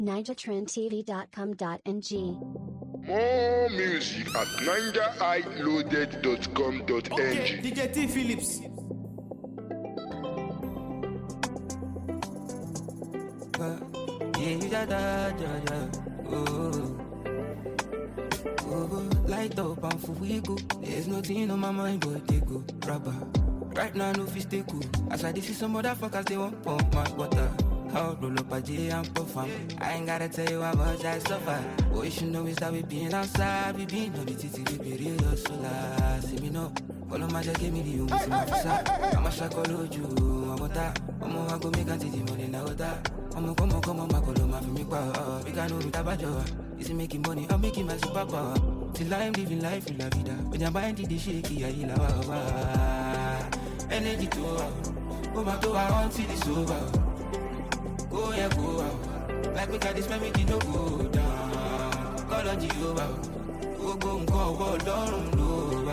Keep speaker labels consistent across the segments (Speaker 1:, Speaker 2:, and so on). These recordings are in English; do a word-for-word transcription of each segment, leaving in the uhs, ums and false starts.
Speaker 1: niger trend t v dot com dot n g.
Speaker 2: More music at niger i loaded dot com dot n g.
Speaker 3: Okay, D J T Phillips.
Speaker 4: Yeah, da, da, da, oh. Oh, light up and for we go. There's nothing on my mind but they go rubber. Right now no fish stay cool. As I see some motherfuckers they want pump my water. How roll up a J and perform. I ain't gotta tell you how much I suffer. What you should know is that we been outside. We been on the titty, we be real solar. See me know. All of my just give me the room. I'm a shackle you. I'm a ta. I'm a go make a titty money now. I'm a come on, come on, my color, my family power. We can know with a badger. Is he making money? I'm making my superpower. Till I'm living life in la vida. When you're buying the shaky, I la wa. Energy to out. Go back to our own city sober. Go yeah, go out. Like we got this man, make it no go down. Call on Jehovah. Go go go go down low.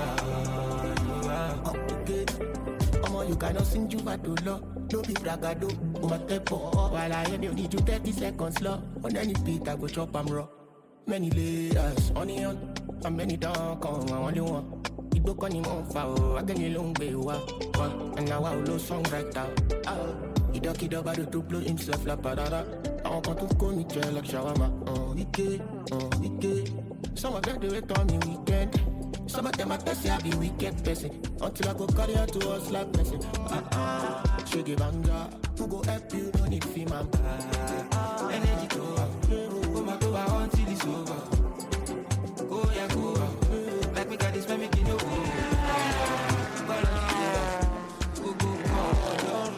Speaker 5: Okay. Omo, you cannot sing you bad to love. No be bragado. Oh my tempo. While I hear you need you thirty seconds slow. On any beat I go chop am raw. Many layers, onion, and many don't come. I only want. It broke on him on fire. I get you long way. And now I will lose song right out. He duck it up by the two blow himself la parada. I want to go meet you like shawarma. Oh, we get, oh, we get. Some of them do it on me weekend. Some of them are testing I be wicked person. Until I go carry her to us like person. Uh-uh, shake it banga. Who go help you, no need fee man.
Speaker 4: Energy to out. Go my go out until it's over. Go yeah, go out. Like me got this man making no go. Go, go, go, down.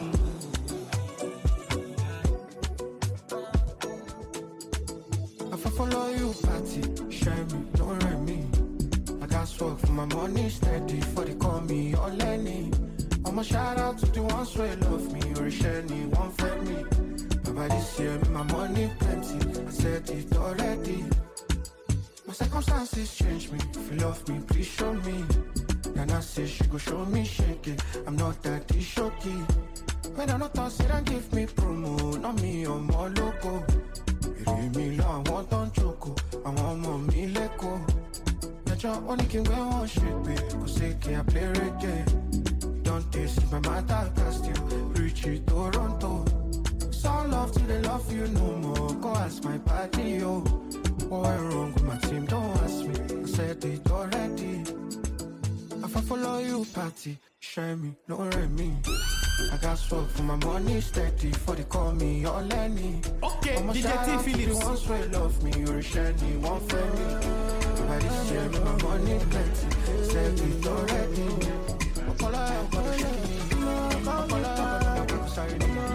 Speaker 4: If I follow you, party, share me, don't rent me. I got work for my money steady. For they call me all Lenny. I'ma shout out to the ones who love me or share me, one for me. But this year, my money plenty. I said it already. My circumstances change me. If you love me, please show me. And I say she go show me shake it. I'm not that shocky. When I not toss it and give me promo, not me or more loco. You leave me low, I want on choco. I want more me let go. That your only king when one shit me. Cause say can I play reggae. Don't taste my matter cast you. Reach it Toronto. So love till they love you no more. Go ask my party, yo. What went wrong with my team? Don't ask me. I said it already. If I follow you, party, share me, no rent me. I got swag for my money steady. For they call me all Lenny.
Speaker 3: Okay, D J T Phillips.
Speaker 4: The ones who love me, or share me, one for me. By this year, my money plenty. Said it already. Okola, Okola, Okola, Okola, sorry,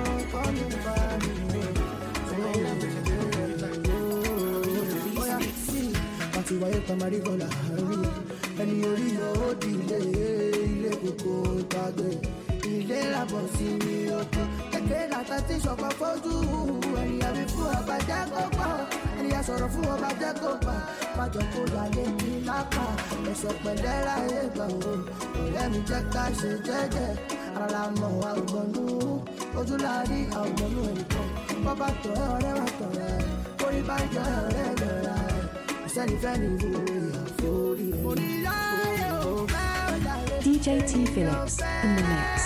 Speaker 5: Party wáyé tamari gola rí ẹni orí yóò di ilé ilé kòkó gbàgbé ilé làbọ̀ sí ní oko kékeré làtà tí sọ̀kọ̀ fojú ẹni àbí fún ọba jẹ́ kó pa ẹni àsọ̀rọ̀ fún ọba jẹ́ kó pa májọ kó lálé ní lápá ẹ̀sọ̀ pẹ̀lẹ́ láyé gbà ó ọ̀rẹ́ mi jẹ́ ká ṣe jẹ́jẹ́ ara la mọ̀ wá ògbọ́nú ojú láàrí àwògbọ́nú ẹnìkan bọ́bá tọ̀ ẹ́ ọ̀rẹ́ wà tọ̀ ẹ́ orí bá jọ ọ̀rẹ́ lọ́ra ẹ̀
Speaker 1: D J T Phillips in the mix.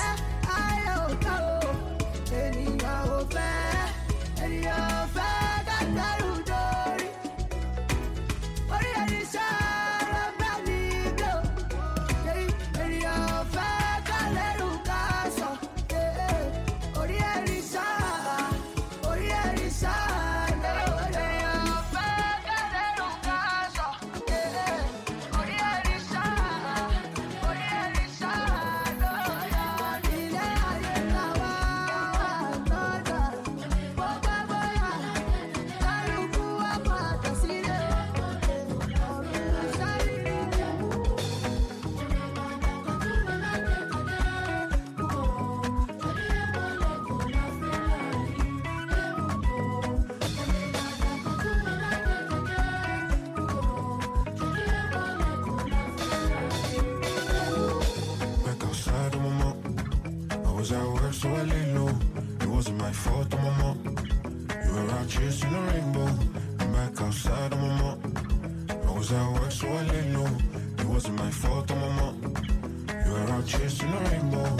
Speaker 5: Yeah.
Speaker 4: was at work, so I lay low. It wasn't my fault, I'm a mom. You were out chasing a rainbow.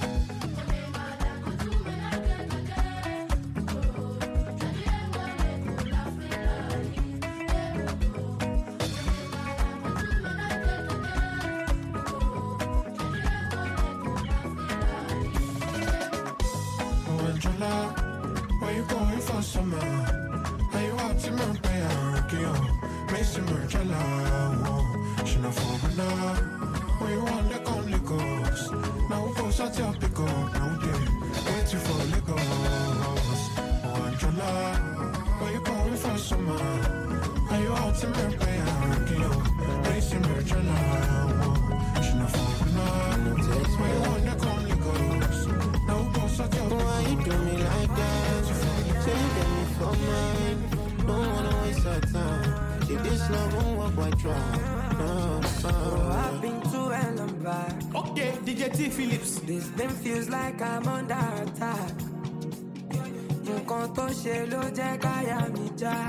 Speaker 4: Where you going for summer? Are you out to my bay? Mason Margiela, she not for me now. Where you want the only ghost? Now we post at your pick up, now they waiting for Legos. Oh, Angela, where you going for summer? Are you out to my bay? Mason Margiela, she not for me now. Where you want the only ghost? Now we post at your pick up.
Speaker 5: Why you do me like that? Say you get me for mine. Don't wanna waste your time. If this love won't work, why try? No, no.
Speaker 6: Oh, I've been to hell and back.
Speaker 3: Okay, D J T Phillips.
Speaker 6: This thing feels like I'm under attack. Nǹkan tó ṣe ló jẹ́ káyà mi já.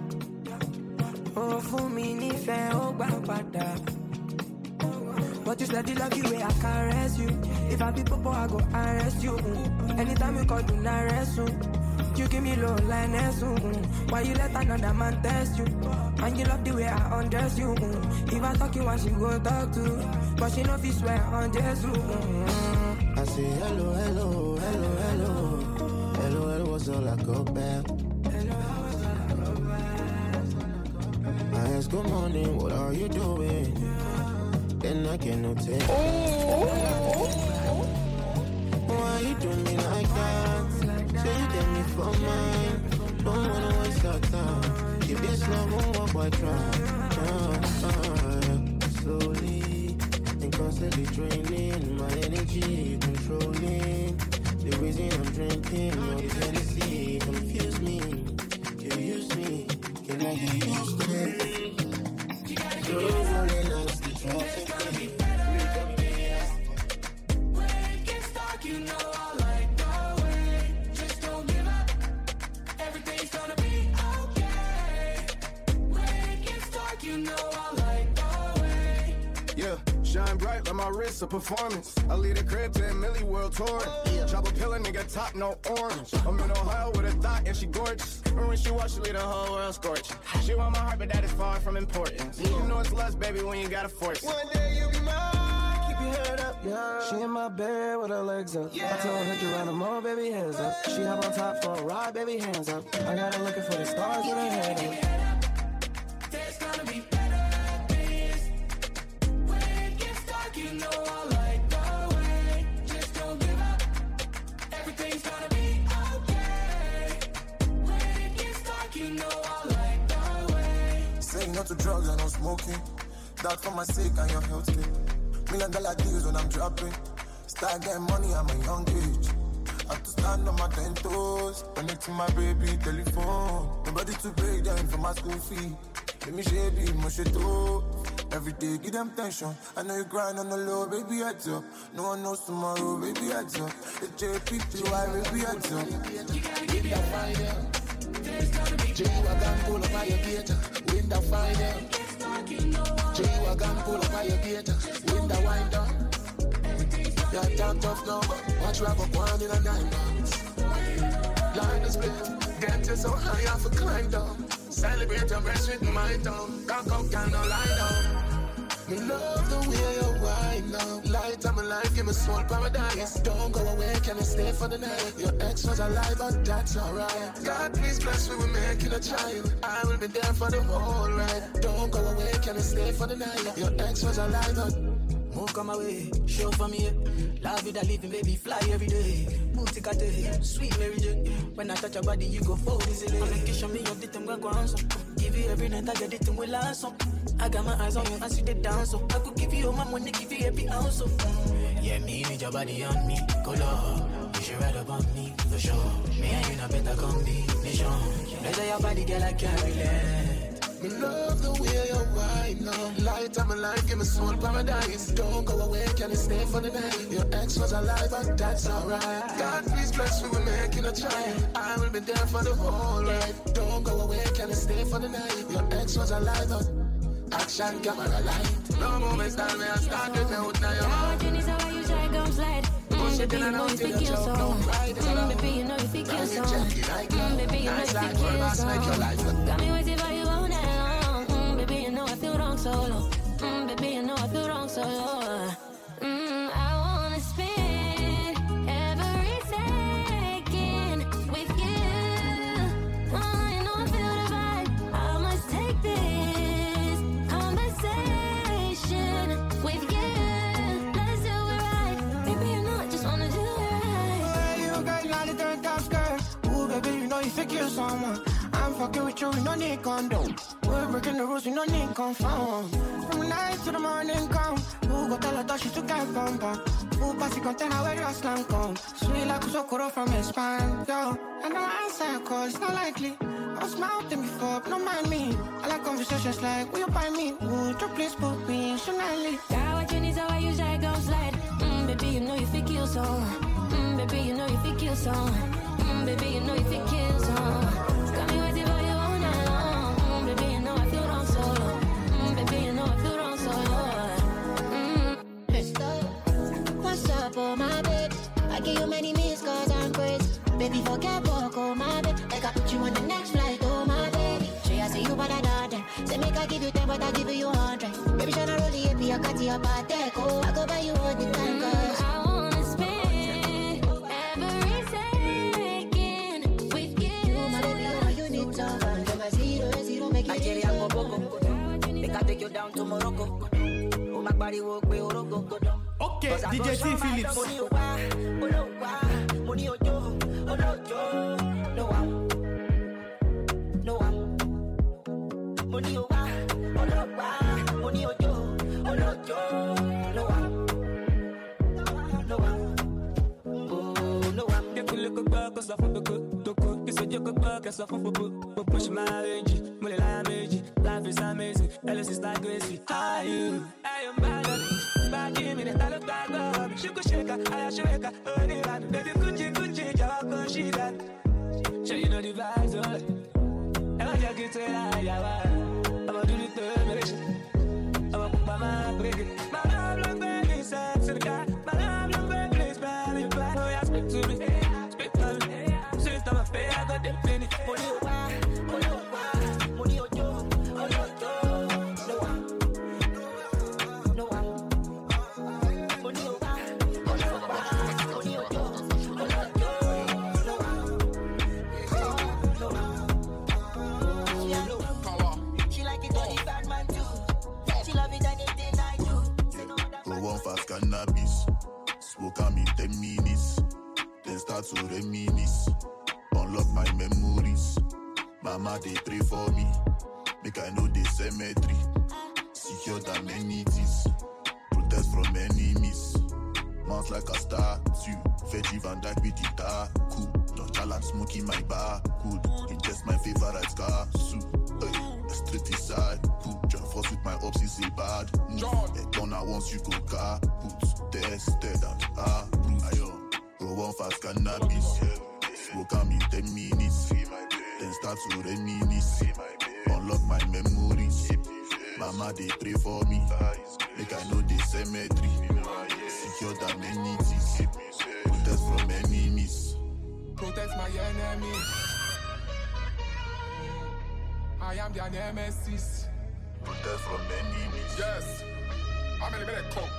Speaker 6: Ó fún mi nífẹ̀ẹ́ ó gbà padà. But you said you love you way I caress you. If I be popo, I go arrest you. Mm. Anytime you call, do not rest you. You give me low line, mm. Why you let another man test you? And you love the way I undress you. Mm. If I talk you want, she go talk to. But she know if you swear on Jesus. Mm.
Speaker 5: I say hello, hello, hello, hello. Hello, hello, what's all I go back? I ask good morning, what are you doing? Then I cannot take it. Why you do me like that? Say you get me for mine. Don't wanna waste your time. If this love won't work, why try? Uh, uh, slowly and constantly draining my energy, controlling the reason I'm drinking your Tennessee. Confuse me, you use me. Can I get used to it? You're only nice to try.
Speaker 7: My wrist a performance. I lead a crib to a Millie World Tour. Yeah. Chop a pill, a nigga top, no orange. I'm in Ohio with a thought and she gorgeous. And when she walks, she leave the whole world scorching. She want my heart, but that is far from important. Yeah. You know it's less, baby, when you gotta force it. One day you be mine, keep your head up. Yeah.
Speaker 6: She in my bed with her legs up. Yeah. I told her to run them more, baby, hands up. She hop on top for a ride, baby, hands up. I got her looking for the stars with her head up. There's gonna be better days. When it gets dark, you know I like the way. Just don't give up. Everything's gonna be okay. When it gets dark, you know I like the way.
Speaker 8: Saying no to drugs and no smoking. That for my sake and your health care. Million dollar deals when I'm dropping. Start getting money at my young age. I have to stand on my ten toes. Connecting my baby telephone. Nobody to pay them for my school fee. Let me share it, my shit too. Every day, give them tension. I know you grind on the low, baby, heads up. No one knows tomorrow, baby, heads up. The J P T Y, baby, heads up.
Speaker 5: Wind that fire. J-Wagon pull up by your gate. Wind that fire. J-Wagon pull up by your gate. Wind that wind up. You're damn tough now. Watch you have a one in a nine months. Line is split. Get you so high off a climb down. Celebrate your rest with my tongue. Cock up, can no lie down. Me love the way you wind now. Light of my life, give me soul paradise. Don't go away, can you stay for the night? Your ex was alive, but that's alright. God, please bless me, we're making a child. I will be there for the whole ride. Don't go away, can you stay for the night? Your ex was alive, but
Speaker 6: move come away, show for me. Love it, I live in baby, fly every day. Boutique, sweet Mary Jane. When I touch your body, you go fall easily. On vacation, me of the time, go answer. Give you every night, I get it, and we last so. I got my eyes on you, I see the dance, so I could give you all my money, give you every ounce, so. Yeah, me need your body on me, go low. You should ride up on me, for sure. Me and you, not better combination. Pleasure your body, girl, I can't relate.
Speaker 5: Me love the way you wind now. Light of my life, give me soul paradise. Don't go away, can you stay for the night? Your ex was alive, but that's alright. God, please bless me, we're making a child. I will be there for the whole ride. Don't go away, can you stay for the night? Your ex was alive, but Action, camera, light. No moment, style me, I start it out now.
Speaker 9: Now you need why you try come slide. Mm, baby, you know you think you're so. Mm, baby, you know you think you're so. Mm, baby, you know you think you're so. Got me waiting for you all night long. Mm, baby, you know I feel wrong solo. Mm, baby, you know I feel wrong solo. Mm, I wanna spend every second with you. Oh, you know I feel the vibe. I must take this conversation with you. Let's do it right. Baby, you know I just wanna do it right.
Speaker 4: Hey, you got like the turned up skirt. Ooh, baby, you know you think you're someone. I'm fucking with you, we no need condom. We're breaking the rules, we no need confirm. From night to the morning come. Who go tell her that she took that bumper? Who pass the container where your slam come? Sweet like Usokoro from his spine, yo. I know I answer cause it's not likely. I was mounting before, but don't mind me. I like conversations like, will you buy me? Would you please put me in Chanel?
Speaker 9: Got what you need, so why you try come slide? Mm, baby, you know you think you're so. Mm, baby, you know you think you're so. Mm, baby, you know you think you're so. Got me waiting for you all night long. Mm, baby, you know I feel wrong solo. Mm, baby, you know I feel wrong solo. Mm.
Speaker 10: What's up, oh my babe? I give you many meals cause I'm crazy. Baby, forget walk, oh my babe. Like I put you on the next flight, oh my baby. Sure, I say you better not there. Say make I give you ten, but I give you hundred. Baby, tryna roll the A P, I cut you up at deck, oh. I go buy you all the time, cause
Speaker 9: I wanna spend every second with you.
Speaker 10: my baby, oh, you need someone. From a zero, zero, make you
Speaker 6: Nigeria go go go. They can take you down to Morocco. Oh my body walk way Orogo go down.
Speaker 3: Okay, D J T Phillips.
Speaker 6: Money owa, owa, money ojo, ojo, no one, no one. Money owa, owa, money ojo, ojo, no one, no one. Oh, no one.
Speaker 11: If you look back, cause I feel good, good. You said you could back, cause I feel good. But push my range, money like magic. Life is amazing, Alice is like crazy. How are you? I am bad at it. Back in minute, I look back up. She could shake her, I should wake her. Only man, baby, could you, could you, Jawa, could she that? Sure, you know the vibes, oh. And I just get to lie, I'm gonna do the termination. I'm gonna put my mind break it. My love, love, baby, sex in the car. My love, love, baby, please, baby, back. Oh, yeah, speak to me, speak to me. Since I'm a fair, I got the penny.
Speaker 6: Money owa, money owa, money ojo, ojo, no one, no one. Money owa, money owa, money ojo, ojo, no one, no one. Yeah, no one. She like it on the bad man too. She love it anything I do.
Speaker 8: Go on fast cannabis. Smoke on me ten minutes. Then start to reminisce. Unlock my memories. Mama, they pray for me. Make I know the cemetery. Secure the amenities. Protect from enemies. Mount like a star. Two. Veggie Van Dyke with guitar. Cool. Nonchalant smoking my bar. Good. Ingest my favorite car. Soup. Hey. Straight inside. Cool. Join force with my ops is a bad. John. A gunner once you go car. Put. Tested and ah. Proof. Ayo. Go on fast cannabis. Smoke on me ten minutes. Then start to reminisce. Unlock my memories. Mama, they pray for me. Make I know the cemetery. Secure the amenities. Protect from enemies.
Speaker 12: Protect my enemies. I am their nemesis.
Speaker 8: Protect from enemies.
Speaker 12: Yes. How many minutes come?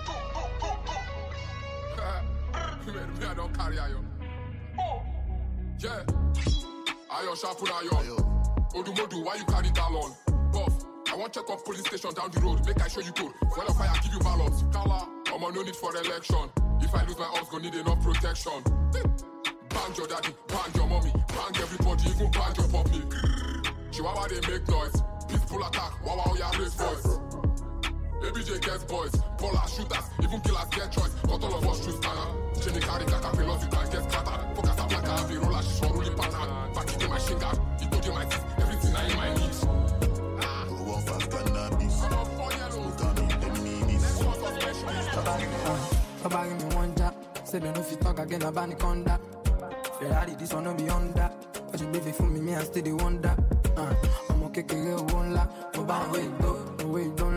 Speaker 12: Me, I don't carry iron. Yeah. Iron sharpen iron. Odu Modu, why you carry that on? Buff. I want check up police station down the road. Make I show you code. Well, if I give you ballots. Kala, I'm on no need for election. If I lose my arms, gonna need enough protection. Bang your daddy, bang your mommy, bang everybody, even bang your puppy. Chihuahua, they make noise. Peaceful attack, wow, wow, yeah, raise voice. A B J gets boys, ballers, shooters, even killers get choice. But all of us choose banner. Jenny carry caterpillars, you can't get scattered. Focus a black and the roller, she's one ruling pattern. Back in my shingle, it told you my teeth, everything I in my knees.
Speaker 8: Go on fast cannabis. Smoke on me ten minutes.
Speaker 4: Somebody give me one jack. Say they know if you talk again about the conda. Ferrari, this one no be on that. But you baby for me, me I still the wonder. Uh, I'm okay, okay, one la. No bad way, though. No way, don't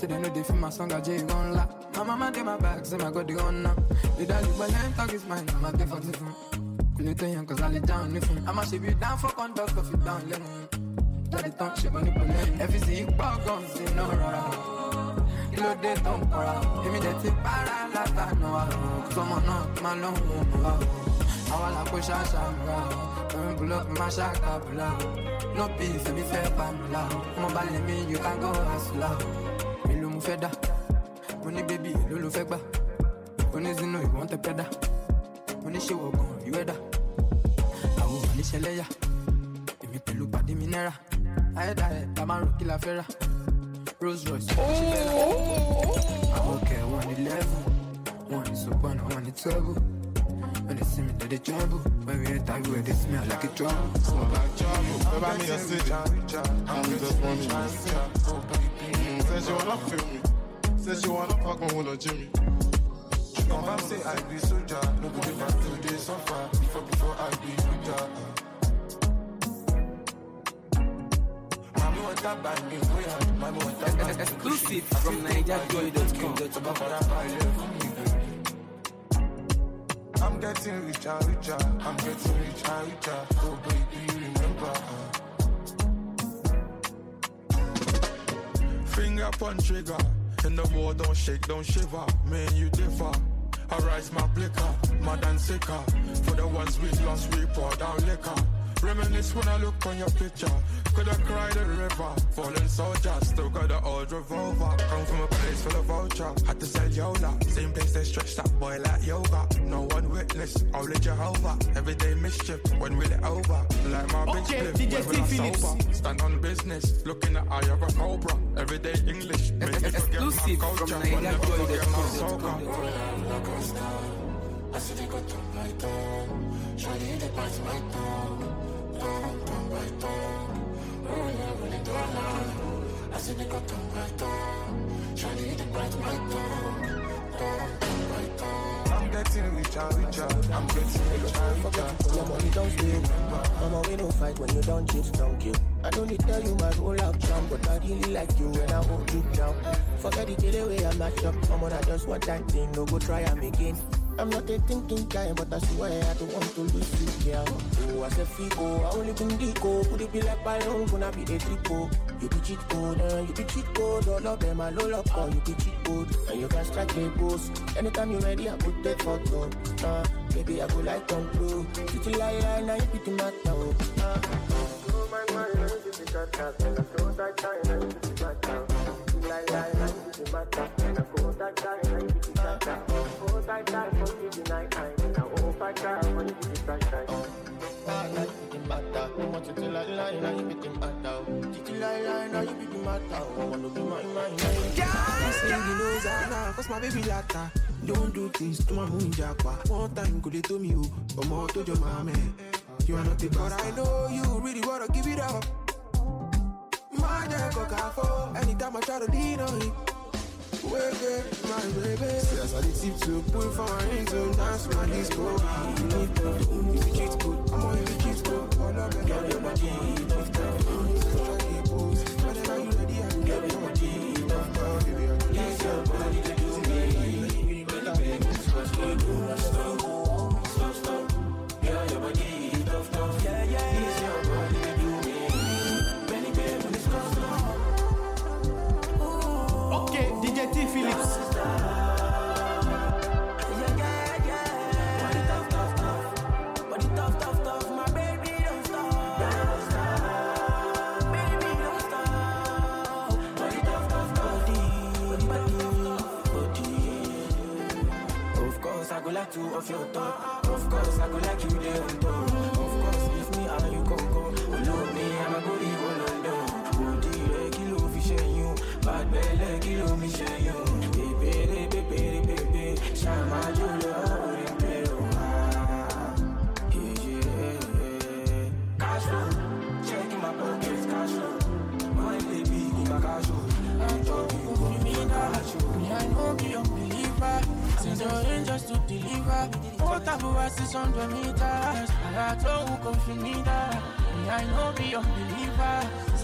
Speaker 6: Say they know they feel my song, I J gon' la. My mama did my back, say my God, they on now. The daddy, but then talk is mine, I'm a day for different. Cool it young, cause I lay down with him. I'ma ship you down for conduct, stuff it down, let me. Daddy don't ship on the plane. If it's the ball guns, they know right. Kilo de don't pour out. Give me that tip, para, la, ta, no, someone not, my long, I wanna push out some round. Pull up my shaka, pull out. No peace, let me fair, pamela. Mobile me, you can go as loud. Milu mufeda. Money baby, lulu fegba. Money zino, you want a peda. Money she walk on, you weather. I will vanish a layer. If you look at the minera. I had a Tamaro Killa Ferra. Rolls Royce. I okay, one eleven. One is up, one, one is trouble. When they see me, they trouble. When we enter, you they smell like a trouble.
Speaker 7: Smell like trouble. Never me a city. I'm just one Says you wanna feel me. Says you wanna fuck me with a Jimmy. Come back, say I be soldier. No go back to the so far. Before, before I be soldier. Mommy want that by me. Mommy want that by me.
Speaker 3: Exclusive from Niger Joy dot com.
Speaker 7: I'm getting richer, richer. I'm getting richer, richer. Oh baby, remember. Finger on trigger. In the war, don't shake, don't shiver. Man, you differ. I rise my blicker, mad and sicker. For the ones we lost, we pour down liquor. Reminisce when I look on your picture. Could I cry the river? Fallen soldier, still got the old revolver. Come from a place full of vulture. Had to sell Yola. Same place they stretch that boy like yoga. No one witness, only Jehovah. Everyday mischief, when will it over? Like my bitch
Speaker 3: okay,
Speaker 7: clip, when will I
Speaker 3: Phillips.
Speaker 7: sober? Stand on business, look in the eye of a cobra. Everyday English, make me forget my culture. When never forget my soca. I see they got top my tongue. Shawty, they bite my tongue. Tongue, tongue, my tongue. Oh, yeah, really don't lie. I see they got top my tongue. Shawty, they bite my tongue. Tongue, tongue, my tongue. I'm getting richer, richer. I'm getting richer, richer.
Speaker 5: Your money don't stay. Mama, we don't fight when you don't cheat, don't kill. I don't need to tell you my roll out jump, but I really like you when I hold you down. Forget it the way I'm not up. Mama, I just want that thing, no go try and again. I'm not a thinking guy, but I swear I don't want to lose you, girl. Oh, I said Fico, I only been Dico. Could it be like Byron, gonna be a triple? You be cheat code, uh, you be cheat code. All of them, I low up, or you be cheat code. And you can strike a post. Anytime you're ready, I put that photo. Uh, baby, I go like Tom Cruise. City lie, lie, now you pick him up now. Uh, oh, my man, let me see that tap. And I throw that time, let me see that tap. Lie, lie, now you pick him up. And I go that time, now you pick that tap. Oh, that time, for you the night time. And I hope I try, when you see the bright time. I like picking matter. I want you to lie, lie, now you pick him up now. City lie, lie, now you pick him up now. I want to be my mind.
Speaker 6: Yeah, yeah, you know that, cause my baby lata. Don't do things to my moon japa. One time could they to me, oh, but more to your mama. You are not the but I know you really wanna give it up. My dad coca for anytime I try to lean on it. Wake up, my baby. Yes, I did tip to pull for my rings and dance my disco. You need to, you be cheat good. I'm on you be cheat good. All of them, get your body, enough time. Whenever you ready, I can get your body, enough time. Use your body to do me. Stop, stop. Get your body, enough time. Yeah, yeah. Use your body to do me. Many people discuss.
Speaker 3: Okay, D J T Phillips.
Speaker 6: Two of your top. Of course, I go like you there on top. Of course, if me and you come go. Follow me, I'm a body all alone. Body like kilo fish and you. Bad belly kilo me share you. Baby, baby, baby, Shama Jula, Orimpero. Yeah, yeah. Cash flow, checking my pockets, cash flow. My baby, give my cash flow. I told you, you mean cash flow. Me, I know be unbeliever. Since you're in just to deliver, what I've over six hundred meters. I told you come for me that. Me, I know be unbeliever.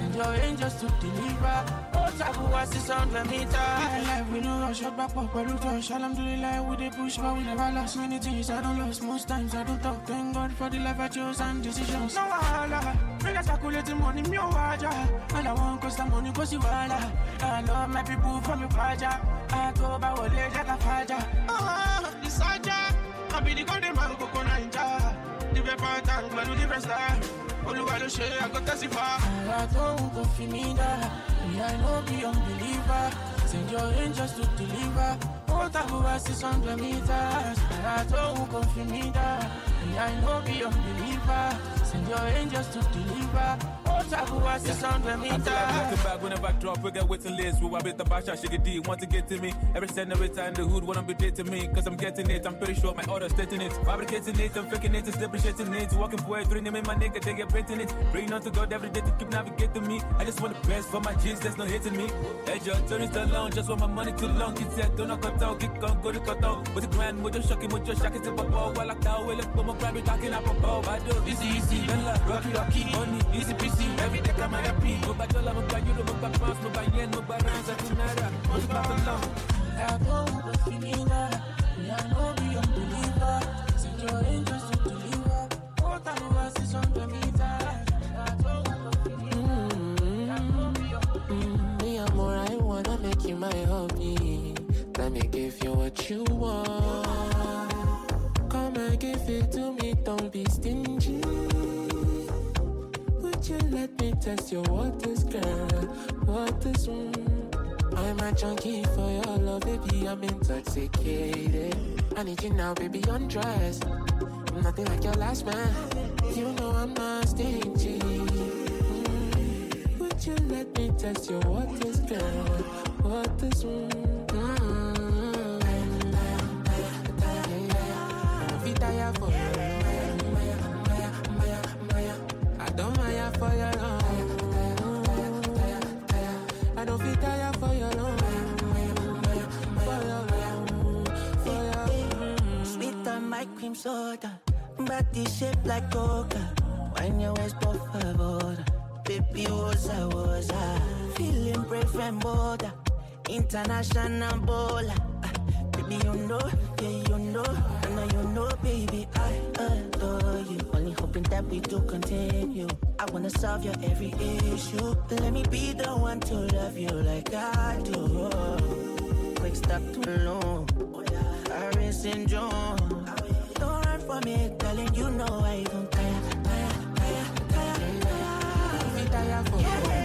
Speaker 6: Send your angels to deliver. Oh, Tabu was the sound of me die. Life we no rush up back up, but we touch. Alhamdulillah, we dey push, but we never lost many things. I don't lose most times. I don't talk. Thank God for the life I chose and decisions. No wahala, bring us calculating money, me waja. All I want cost the money, cause you wahala. I love my people from your faja. I go by what they get a faja. Oh, the saja. I be the golden man, Coco Ninja. The paper tank, man, do the rest life. All you gotta share, I got testify. I don't go for me, that. I know be unbeliever. Send your angels to deliver. Oh, Tabu was six hundred meters. I don't go for me, that. I know be unbeliever. Send your angels to deliver. Oh, Tabu was six hundred meters.
Speaker 13: I'm looking back whenever I drop. We got waiting lists. We want the basha, shake it deep. Want to get to me. Every stand, every time the hood wanna be dating me. Cause I'm getting it. I'm pretty sure my order's stating it. Fabricating it, I'm faking it, it's depreciating it. Walking poetry, naming my nigga, they get painting it. Praying on to God every day to keep navigating me. I just want the best for my G's, there's no hitting me. Hey, your turn is too long, just want my money too long. Kids said, don't knock cut out, kick on, go to cut out. With the grand, with your shocking, with your shocking, tip up all. While I cow, will look for my grab it, talking up above. I do easy, easy, bella, rocky, rocky, money, easy, peasy. Every day, come on, happy. No bad dollar, no bad euro, no bad pounds, no bad yen, no bad rands, I do nada. What's about the long?
Speaker 6: I go, but feeling that. I know be unbeliever. Send your angels to deliver. Oh, Tabu was six hundred meters. I go, but feeling that. I know be unbeliever.
Speaker 14: Me, amor, I wanna make you my hobby. Let me give you what you want. Come and give it to me, don't be stingy. Would you let me test your waters, girl? Waters, mm. I'm a junkie for your love, baby, I'm intoxicated. I need you now, baby, undress. I'm nothing like your last man. You know I'm not stingy. Mm. Would you let me test your waters, girl? Waters, mm. Tire for you. I don't mind for your love. I don't feel tired for your love. For your love. For your
Speaker 5: Sweet on my cream soda. Body shaped like coca. When your waist por favor. Baby, was I, was I. Feeling brave and bolder. International bowler. Baby, you know, yeah, you know, I know you know, baby, I adore you. Only hoping that we do continue. I wanna solve your every issue. Let me be the one to love you like I do. Quick stop too long. Paris syndrome. Don't run from me, darling, you know I don't tire, tire, tire, tire, tire. Tire for you.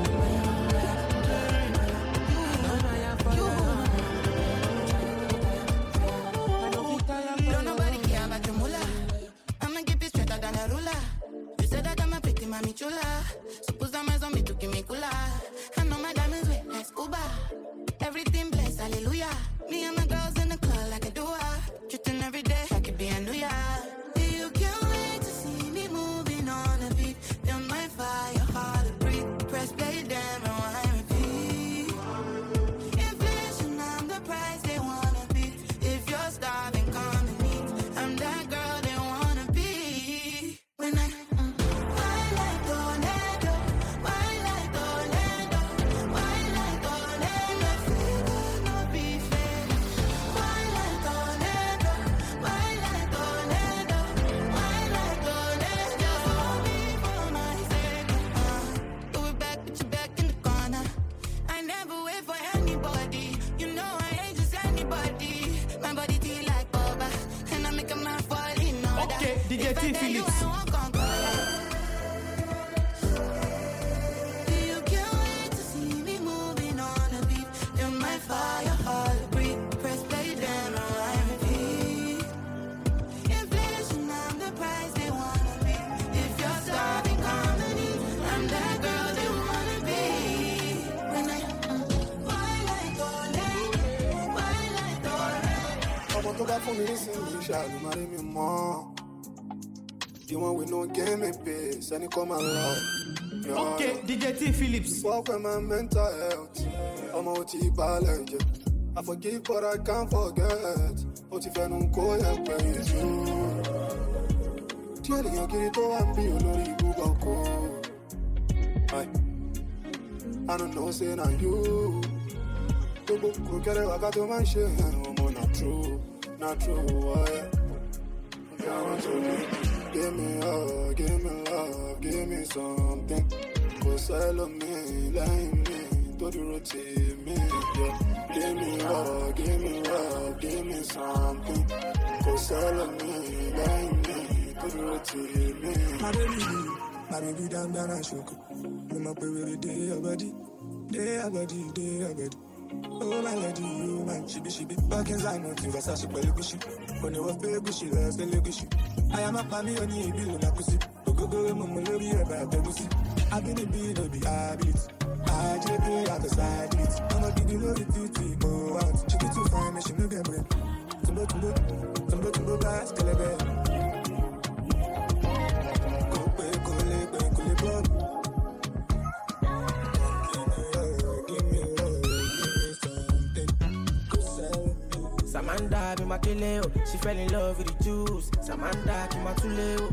Speaker 15: Mami chula, so put some eyes on me to give me cooler. I know my diamonds wet like scuba. Everything blessed, hallelujah. Me and my girls in the club like a duo. Treating every day like it be a new year. You can't wait to see me moving on a beat. Feel my fire, heart to breathe. Press play, damn, and why repeat. Inflation, I'm the price they wanna beat. If you're starving, come and meet. I'm that girl they wanna be. When I
Speaker 3: D J T Philips.
Speaker 4: For me, this is shall marry me more. You want we no game me pace, and you come along.
Speaker 3: Okay, D J T Philips.
Speaker 4: Fuck with my mental health. I'm out to balance. I forgive, but I can't forget. But if I don't go, I praise you. Tell you, get it all, I'm being only Google.
Speaker 8: I don't know, say now you. Go go get it, I got to my shit. I'm not true, not true. Oh, yeah. I want to give me love, give me love, give me something. Cause I love me, like me, to the routine, me. Yeah. Give me love, give me love, give me something. Cause I love me, like me, to the routine, me.
Speaker 16: My baby, my baby down down and shook. No my baby day your body, day your body, day your body. Oh my lady, you man, she be she be back in Zion, Versace, Belly Gucci. When you were fair Gucci, let's get Gucci. I am a family on the bill, na pussy. Go go go, mama, love you about the pussy. I've been a bit of the habits. I just pay out the side it. I'ma give you love it to go out. She get too fine, and she no get bread. Tumbo tumbo, tumbo tumbo, bass, kelebe. Go pay, go lay, go go lay, go.
Speaker 5: Samantha be my kileo. She fell in love with the juice. Samantha be my tuleo.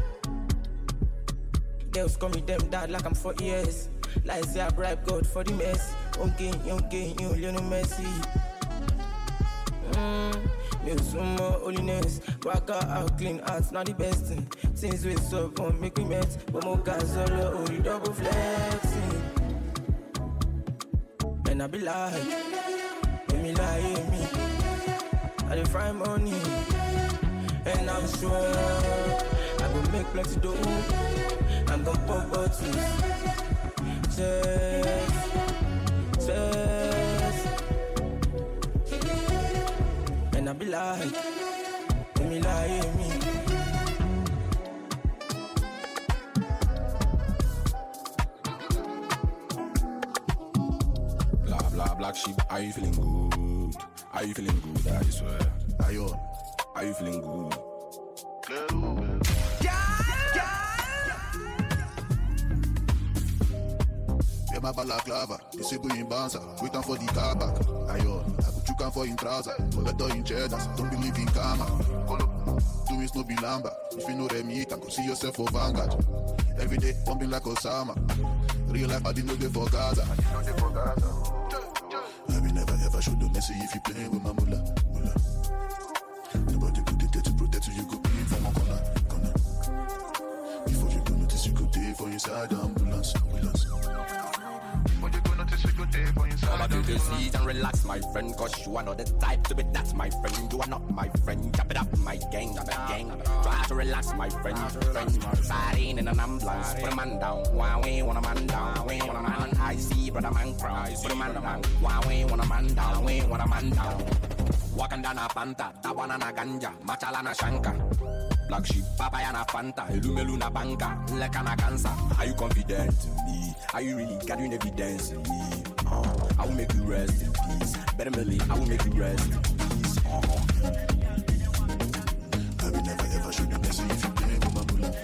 Speaker 5: Girls call me them dad like I'm four years. Like say I bribe God for the mess. Okay, okay, you Lionel Messi. Mmm, me sumo holiness. Work out clean arts, not the best thing. Since we so on make me met. But more guys solo, only double flexing. And I be like, let me lie, me. I dey find money, and I'm sure I will make plenty dough. I'm gonna pop bottles, just, just, and I be like, let me lie, me.
Speaker 17: Blah blah black sheep, are you feeling good? Are you feeling good? I swear. Are you? Are you feeling good? Yeah, my balaclava. This is going bouncer. Waiting for the car back. Ayo, I put you can for in trouser. Collector in cheddar. Don't believe in karma. Do it no be lamba. If you know them, you can go see yourself for Vanguard. Every day, bumping like Osama. Real life, I didn't know they for Gaza. I didn't know they for Gaza. I will never ever show the messy if you playing with my mullah, mullah. Nobody put it there to protect you, you go pay for my corner, corner. Before you go notice, you go pay for inside the ambulance, ambulance. Before you go notice, you go pay for inside the ambulance. Take a seat and relax, my friend, cause you are not the type to be that's my friend. You are not my friend, chop it up, my gang, gang. Try to relax, my friend, friend. Siding in an ambulance, put a man down. Why we want a man down, we want a man. I see brother man cry, put a man down. Why we want a man down, we want a man down. Walking down a panta, that one and a ganja, machala na shanka. Black sheep, papaya na fanta, elumelu na banka, leka cancer. Are you confident in me? Are you really gathering evidence in me? Uh, I will make you rest in peace. Better Millie, I will make you rest in peace. Uh, I will never ever show you mercy if you play with my bullet.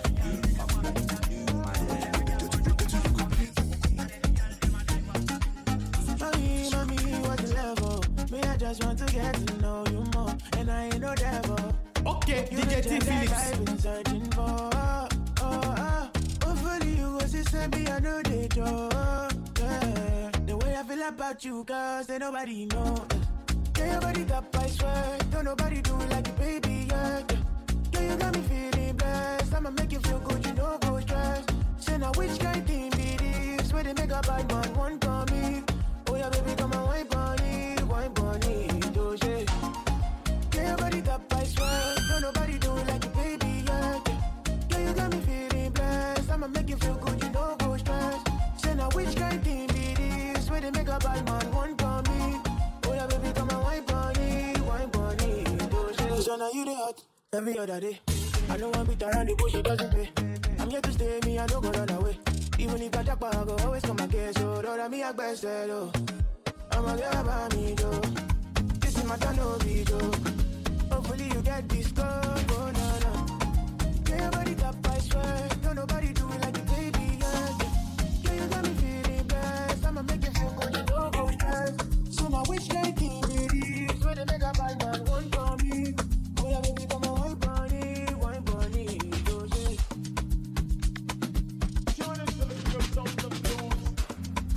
Speaker 5: Mommy, mommy, what's the level? Me, I just want to get to know you more, and I ain't no devil.
Speaker 3: Okay, D J T Phillips.
Speaker 5: I've been searching for. Oh, oh, hopefully you go see send me I know they do. Yeah. The way I feel about you, cause they nobody know. Yeah, your body top, I swear. Don't nobody do it like you, baby, yeah. Yeah, you got me feeling blessed. I'ma make you feel good, you know, go stress. Say now which kind thing be this? Where they make a bad man want for me. Oh yeah, baby, come on, wine bunny, wine bunny, do shit. Yeah, your body top, I swear. Don't nobody do it like you, baby, yeah. Yeah, you got me feeling blessed. I'ma make you feel good, you know, go stress. Say now which kind thing be this? Where they make a bad man want for me. Oh yeah, baby, come on, wine bunny, wine bunny, do shit. So now you the hot every other day. I know one bit around the bush, it doesn't pay. I'm here to stay, me, I don't go run away. Even if I talk about, I go always come again. So don't me, I best hello. I'ma get about me, though. This is my time, no video. Hopefully you get this go, oh, no, no. Yeah, your body top, I swear. Don't nobody do it like you, baby, yeah. Yeah, you got me feeling blessed. I'ma make you feel good, you don't go stress. So now which kind thing it is? Where they make a bad man want for me. Oh yeah, baby, come on, wine bunny, wine bunny, do shit.
Speaker 8: Fine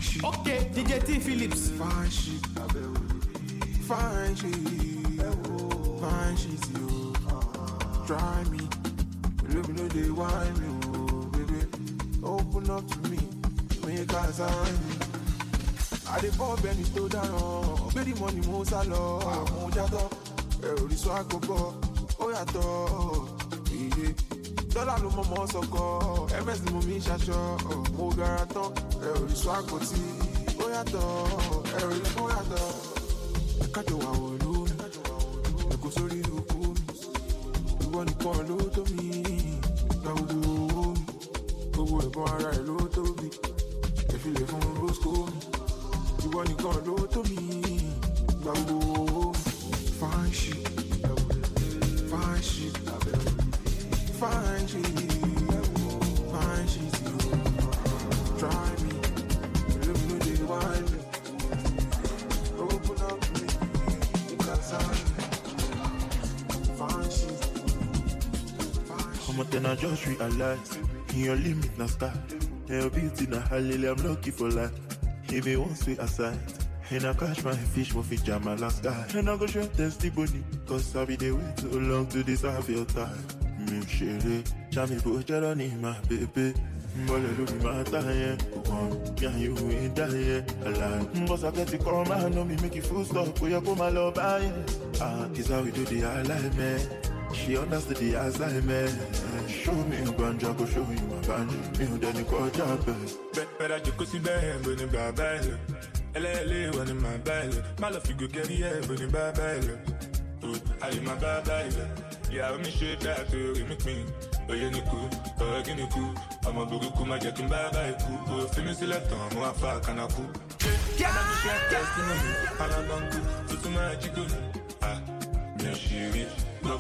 Speaker 4: shit.
Speaker 3: Okay, D J T Phillips.
Speaker 4: Fine shit. Fine shit. Fine shit, you. Try me. Let me know they want me, oh, baby. Open up to me. Make a sign. I dey pop any to down. Pay the money mo salo. Mo jato. Every so I go go. Oh ya to. Dollar no more soko. M S mo mi shasho. Mo garaton. Every so I go see. Oh ya to. Every so ya to. Kajo wa olu. E ko sori oku. Iwo nìkan ló tó mi. Gbogbo gbogbo ẹ̀gbọ́n ara ẹ̀ ló tóbi. Ẹ̀fílẹ̀ fún Rosco mi. Ìwọ nìkan ló tó mi. Gbogbo fine shit. Fine shit. Fine shit. Fine shit. Try me. Let me know they want me. Open up to me. Because I'm fine shit.
Speaker 18: But then I just realized in your limit na sky. Your beauty na hallelujah, I'm lucky for life. If you want sweet aside, and I catch my fish, mo fi jam my last guy. And I go show testimony, cause I be the way too long to deserve your time. Me chérie, jamais pour jaloni my baby. Mbole lubi mataye, come, can you ain't die? Alive, boss I get it come, I know me make it full stop. We are come my love, ah, this how we do the alignment. She understood the assignment. Show me a ganja, go show you my ganja. Me who then you call job.
Speaker 19: Better you could see them when you buy belly. L L when you my belly. My love you go get here when you buy belly. I in my buy belly. Yeah, I'm shit that to make me. Oh, you cool, oh, you cool. I'm a boogie cool, my jack and buy by cool. Finish the left on, more fuck and I cool. Yeah, I'm testimony. I'm a bangu, to my chicken. Ah, me she But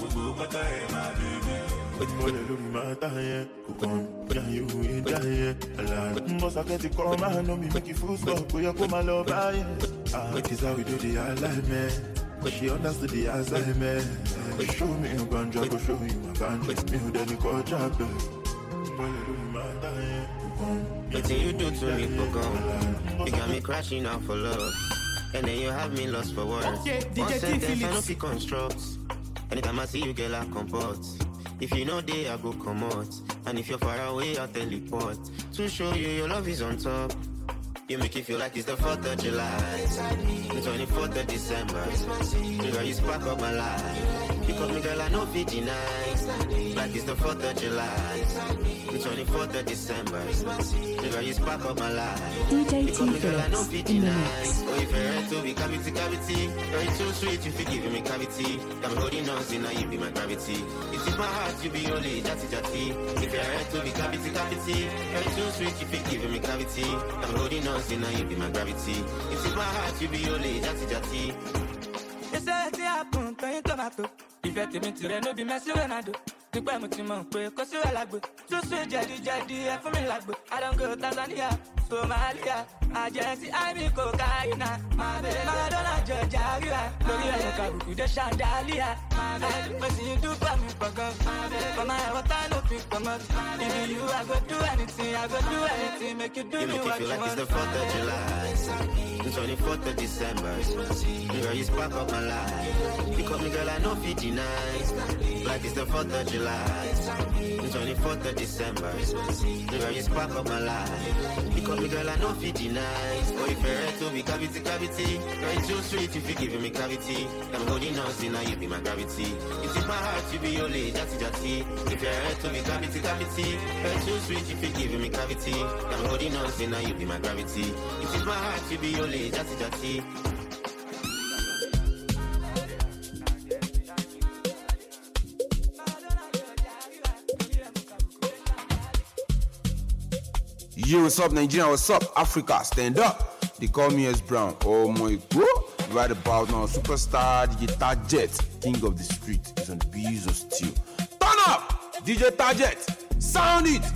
Speaker 19: more than matter, come, can you ain't die? Alive, boss, I get it come, I know me make you full stop. We are come, my love, ah, this is how we do the alignment. But she understood the assignment. Show me a ganja, go show you my ganja. Me who then you call job.
Speaker 20: What you do to me for gone? You got me crashing out for love, and then you have me lost for words.
Speaker 3: Okay,
Speaker 20: one sentence, I know
Speaker 3: Phillips.
Speaker 20: you construct. Anytime I see you, girl, I comport. If you know day, I go come out. And if you're far away, I'll teleport. To show you your love is on top. You make it feel like it's the fourth of July. The twenty-fourth of December. Girl, you spark up my life. Because me, girl, I know fifty nights. Like it's the fourth of July. The twenty-fourth of December. Girl, you spark up my life.
Speaker 1: D J
Speaker 20: Because me, girl, I know
Speaker 1: T
Speaker 20: fifty
Speaker 1: in the
Speaker 20: nights.
Speaker 1: mix.
Speaker 20: Oh, if you're right to be cavity, cavity. Girl, you too sweet, you feel giving me cavity. I'm holding on, see now you be my gravity. It is my heart, you be only jatty jatty. If you're right to be cavity, cavity. Girl, you too sweet, you feel giving me cavity. I'm holding on, see now you be my gravity. It is my heart, you be only jatty jatty.
Speaker 11: You say it's happen, turn your tomato. If you take me to the no be messy when I do. The boy much more quick, cause you are like good. So sweet, jadi, jadi, for me like good. I don't go Tanzania, Somalia. I just see I be cocaine. My baby, Maradona, Georgia. Lori ya kabuku de Chandalia. My baby, what you do for me, for God. My baby, for my what I know pick from us. If you, I go do anything, I go do anything, make you do
Speaker 20: You
Speaker 11: me
Speaker 20: make it
Speaker 11: what
Speaker 20: feel
Speaker 11: you
Speaker 20: like it's
Speaker 11: want.
Speaker 20: the fourth of July. The twenty-fourth of December. Girl, you spark up my life. You call me girl, I know fifty nights. Like it's the fourth of July. The twenty-fourth of December. Girl, you spark up my life. You call me girl, I know fifty nights. Oh, if you're right to be cavity, cavity. Girl, you too sweet, if you giving me cavity. I'm holding on, see now you be my gravity. It is my heart, you be only jatty jatty. If you're right to be cavity, cavity. Girl, you too sweet, if you giving me cavity. I'm holding on, see now you be my gravity. It is my heart, you be only jatty jatty.
Speaker 21: Yo, what's up, Nigeria? What's up, Africa? Stand up. They call me S Brown. Oh my bro. Right about now, superstar D J Target, king of the street, is on Bees of Steel. Turn up! D J Target, sound it!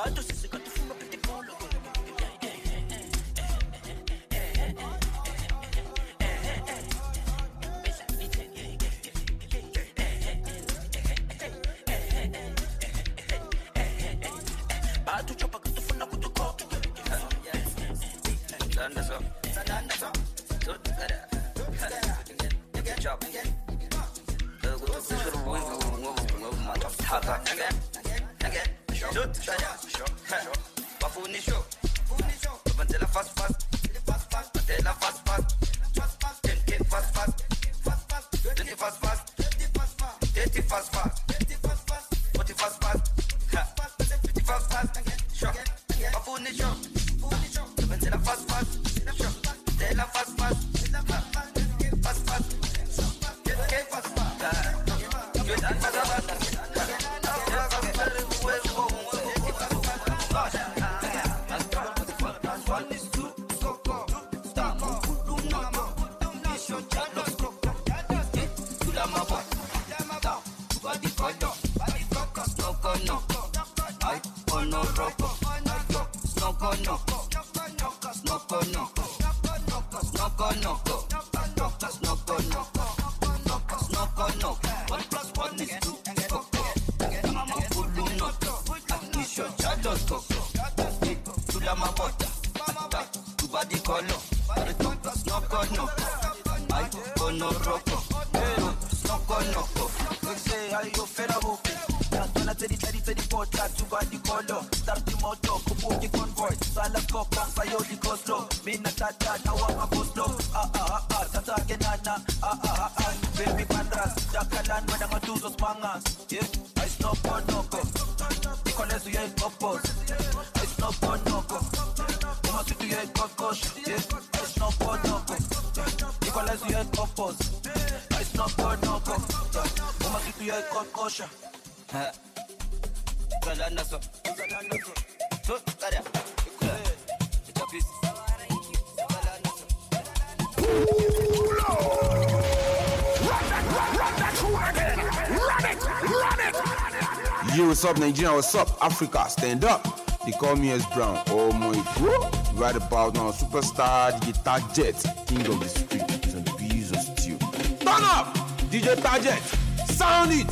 Speaker 21: Yo, what's up, Nigeria? What's up, Africa? Stand up. They call me S Brown. Oh my bro. Right about now, superstar D J Target, king of the street. It's on the bees of steel. Turn up, D J Target. Sound it.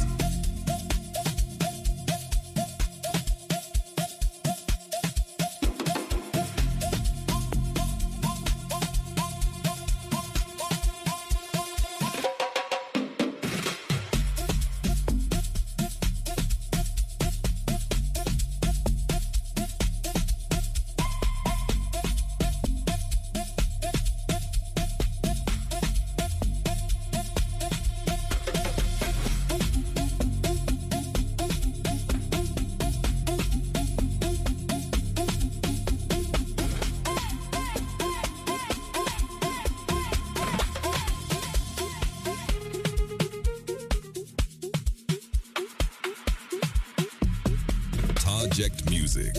Speaker 2: Project Music.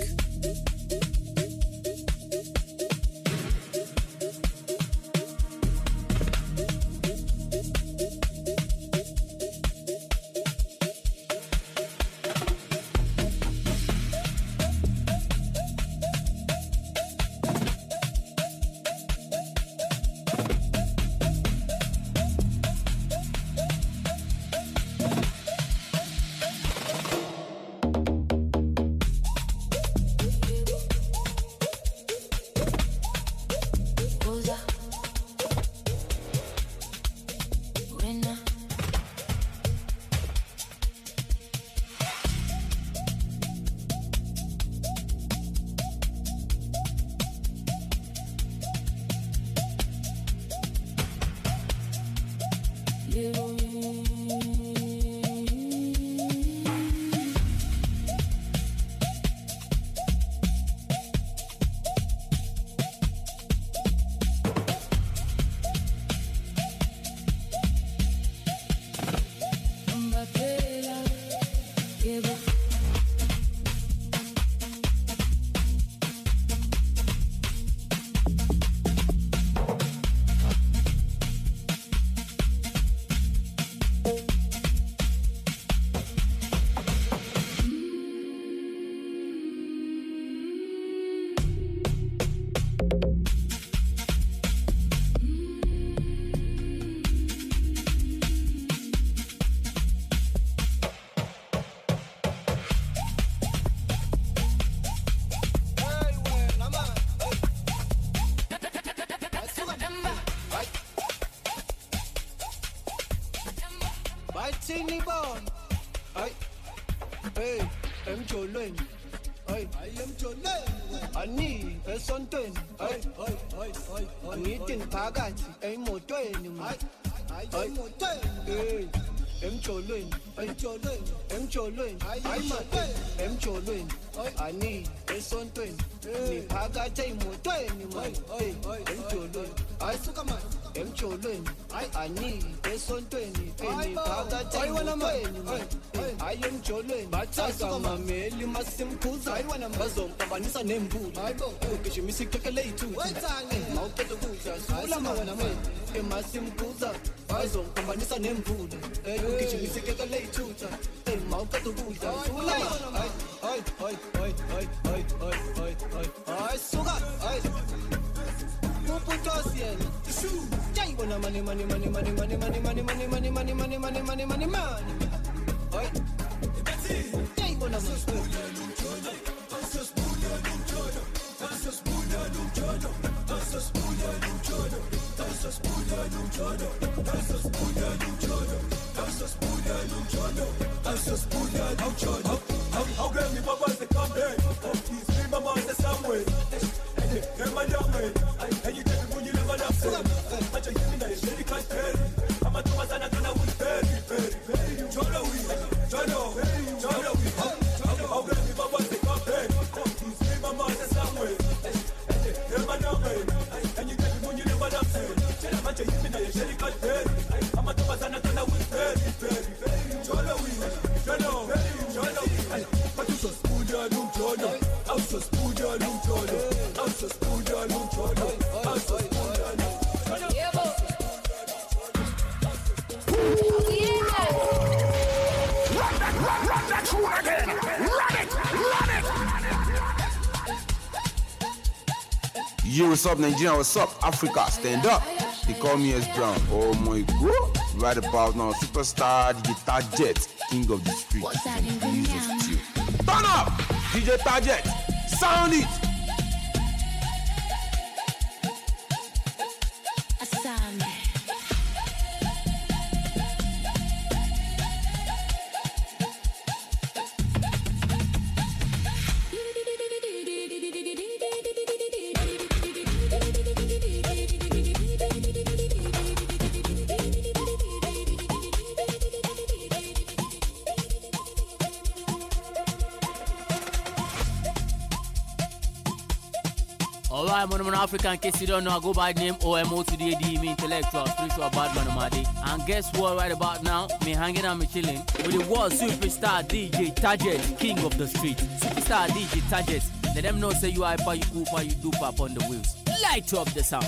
Speaker 2: Hey, I'm Jolene. Hey, I am Jolene. I need a something. Hey, hey, hey, hey. I need in Pagati. I'm more doing. I am more doing. Hey, I'm Jolene. I'm Jolene. I'm Jolene. I'm I'm Jolene. I need a something. Ni Pagati more doing. Hey, I'm Jolene. I suck my. I'm Jolene. I need a something. Ni Pagati more doing. I am Jolene. Batasa mameli masimkuza. I wanna mazom kabanisa nembu. Ukisha misikeke leitu. Mauke tukuza. Sula mawana me. Masimkuza. Mazom kabanisa nembu. Ukisha misikeke leitu. Mauke tukuza. Sula mawana. Ay ay ay ay ay ay ay ay. Ay suga. Ay. Puputosien. Jai wana money money money money money money money money money money money money money money money. Oi, jai bona mas.
Speaker 22: How can me papa say come here? He's me mama say somewhere. Hey, my young man, and you tell me when you never have said. But you give me that shady can't tell. I'm a Thomas and I'm gonna win very, very, very. Jono we, Jono, Jono we. How can me papa say come here? He's me mama say somewhere. Hey, my young man, and you tell me when you never have said. But you give me that shady can't tell. I'm a Thomas and I'm gonna win very, very, very. Jono we, Jono, Jono we. But you just put your new Jono. I'll just put your new Jono. I'll just put your new Jono. I'll just put your new Jono. Yeah, boy.
Speaker 23: Run that, run, run that tune again. Run it, run it.
Speaker 21: Yo, what's up, Nigeria? What's up, Africa? Stand up. They call me S Brown. Oh my God. Right about now, superstar D J Target, king of the street. Turn up, D J Target. Sound it.
Speaker 24: Alright, I'm an African, in case you don't know, I go by the name O M O to the A D, me intellectual, spiritual bad man of my day. And guess what, right about now, me hanging out, me chilling with the world superstar D J Target, king of the street. Superstar D J Target, let them know say you hyper, you cooper, you duper up on the wheels. Light up the sound.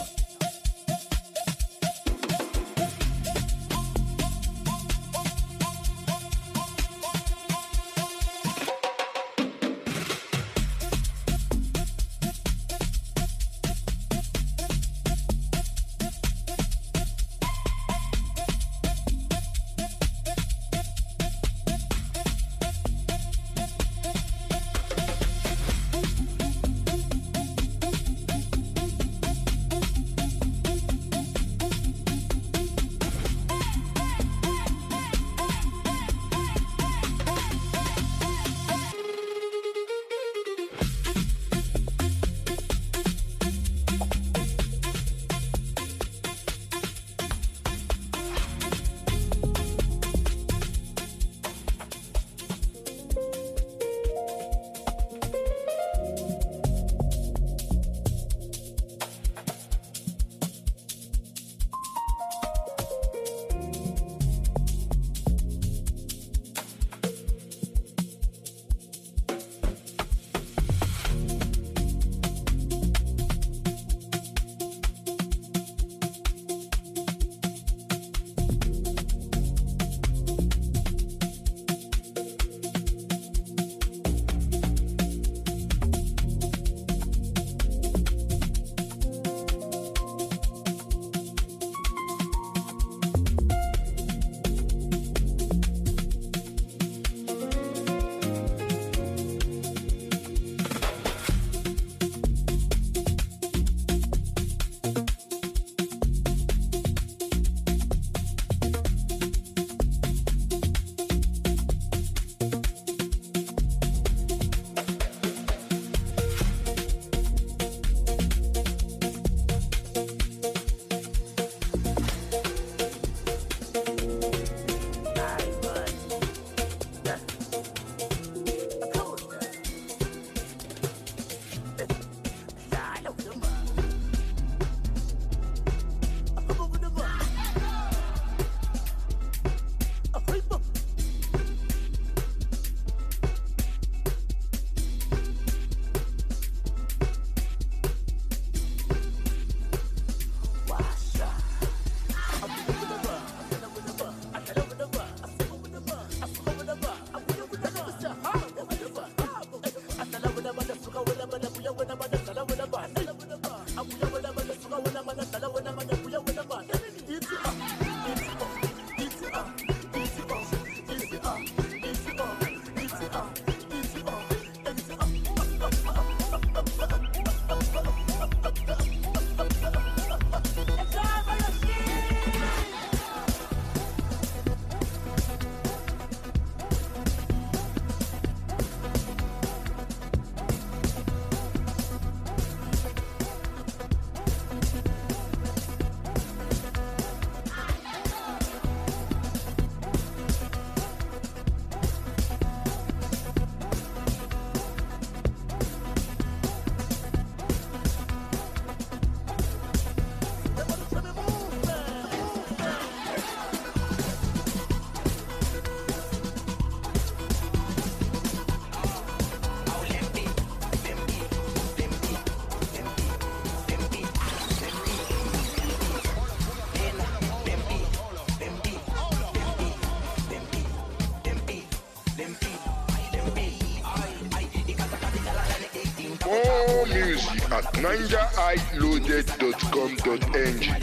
Speaker 23: More music at ninja i loaded dot com dot n g.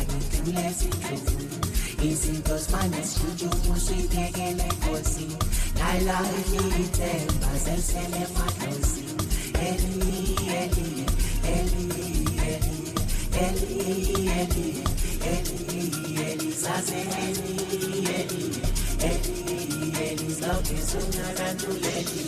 Speaker 6: Easy those manners, you do sweet again like pussy.
Speaker 7: Naila ilite bazel sele matosi Eli Eli Eli Eli Eli Eli Eli Eli Zaze Eli Eli Eli Eli Love is sooner than to let it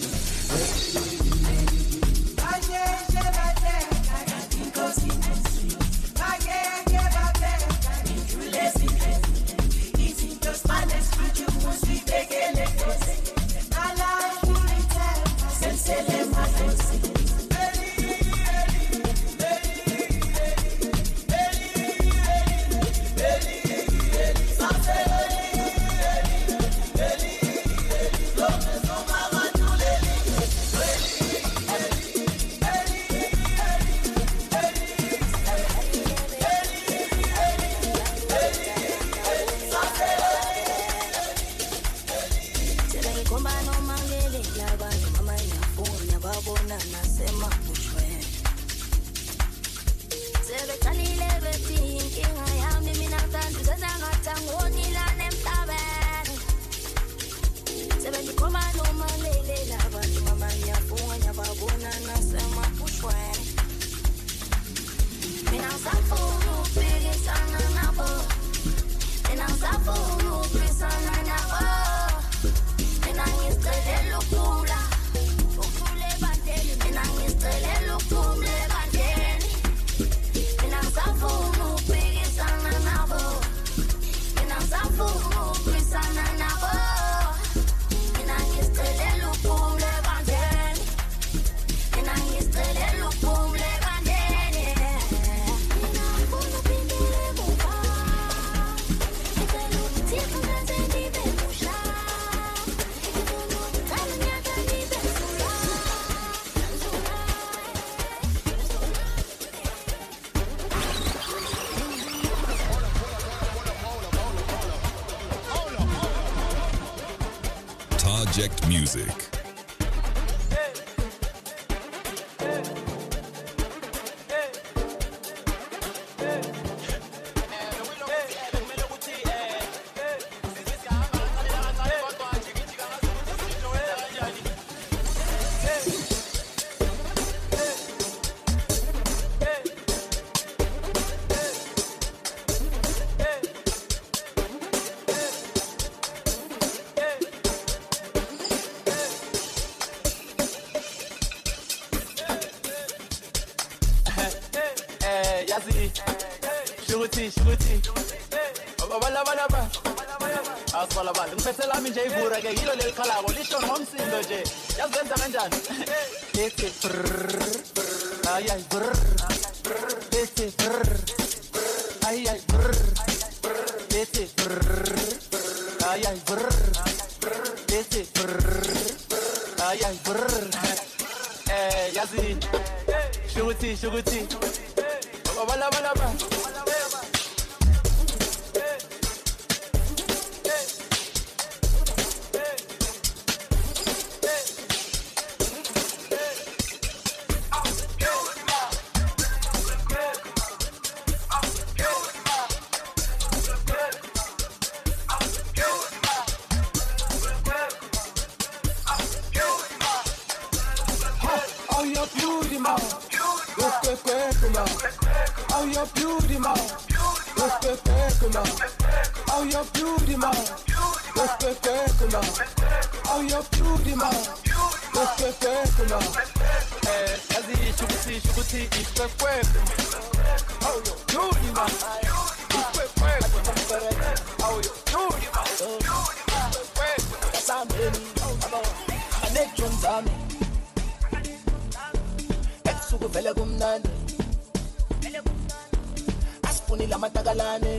Speaker 9: Project Music.
Speaker 3: Shuguti, shuguti. Bala bala ba. Asbala bala. Ngifethela manje ivura ke yilo lelikhalako lisho ngomsindo nje. Yazenza kanjani? Ethi ay ay brr. Ethi ay ay brr. Ethi ay ay brr. Ethi ay ay brr. Eh, yazi. Shuguti, shuguti. Bala bala ba.
Speaker 2: Oh, your beauty, ma. Respectable. Oh, your beauty, ma. Respectable. Oh, your beauty, ma. Respectable.
Speaker 3: Eh, yazi shukuti, shukuti, respectable. Oh, your beauty, ma. Respectable. Oh, your beauty, ma. Respectable. Sameni, anekjon zami. Eksuku vele kumnandi. Asipuni la matagalane.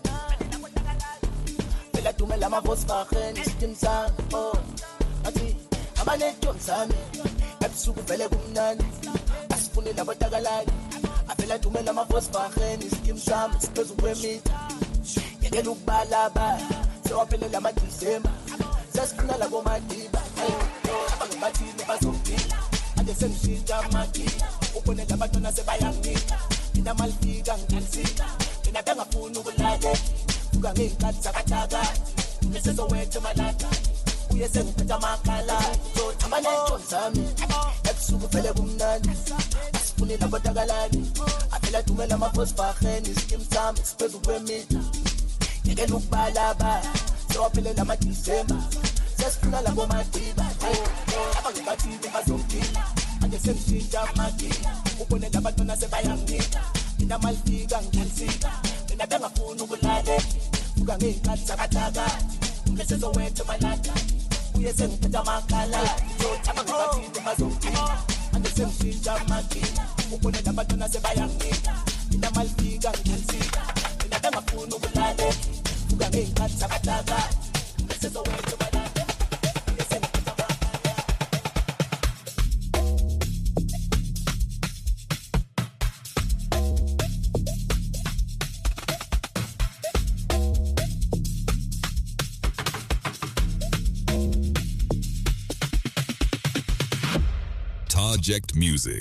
Speaker 3: Vela tume la mavos bachen, istim sang. Oh, ati amanekjon zami. Eksuku vele kumnandi. Asipuni la matagalane. Avela tume la mavos bachen, istim sang. Sipezu kwemita. Yekela ukubalaba. Sewapele la madisema. Sesifuna la bomadiba. Abangabathini bazophila. Ade semshija madiba. Ubone labatona sebayangika. Mina malifika ngilsika. Mina bengafuna ukulale. Uka ngey'nkathi zakataka. Ngisezowetha malaka. uyese ngiphetha makhala so thamane tonsami ebusuku vele kumnandi asifune labotakalani avela dumela amafosfaheni iskim sami siphezu kwemita ngeke ukubalaba sewaphelela amadisemba sesifuna labo madiba abangibathile bazompila anje sengishintsha amadila ubone labantwana sebayangita mina malifika ngiyansika mina bengafuni ukulale fuka ngey'nkathi zakataka bese sowetha malata uye sengiphetha amakhala yothaba ngibathile bazompila anje sengishintsha amadila ubone labantwana sebayangita mina malifika ngiyansika mina bengafuni ukulale fuka ngey'nkathi zakataka bese sowetha malata.
Speaker 9: Project Music.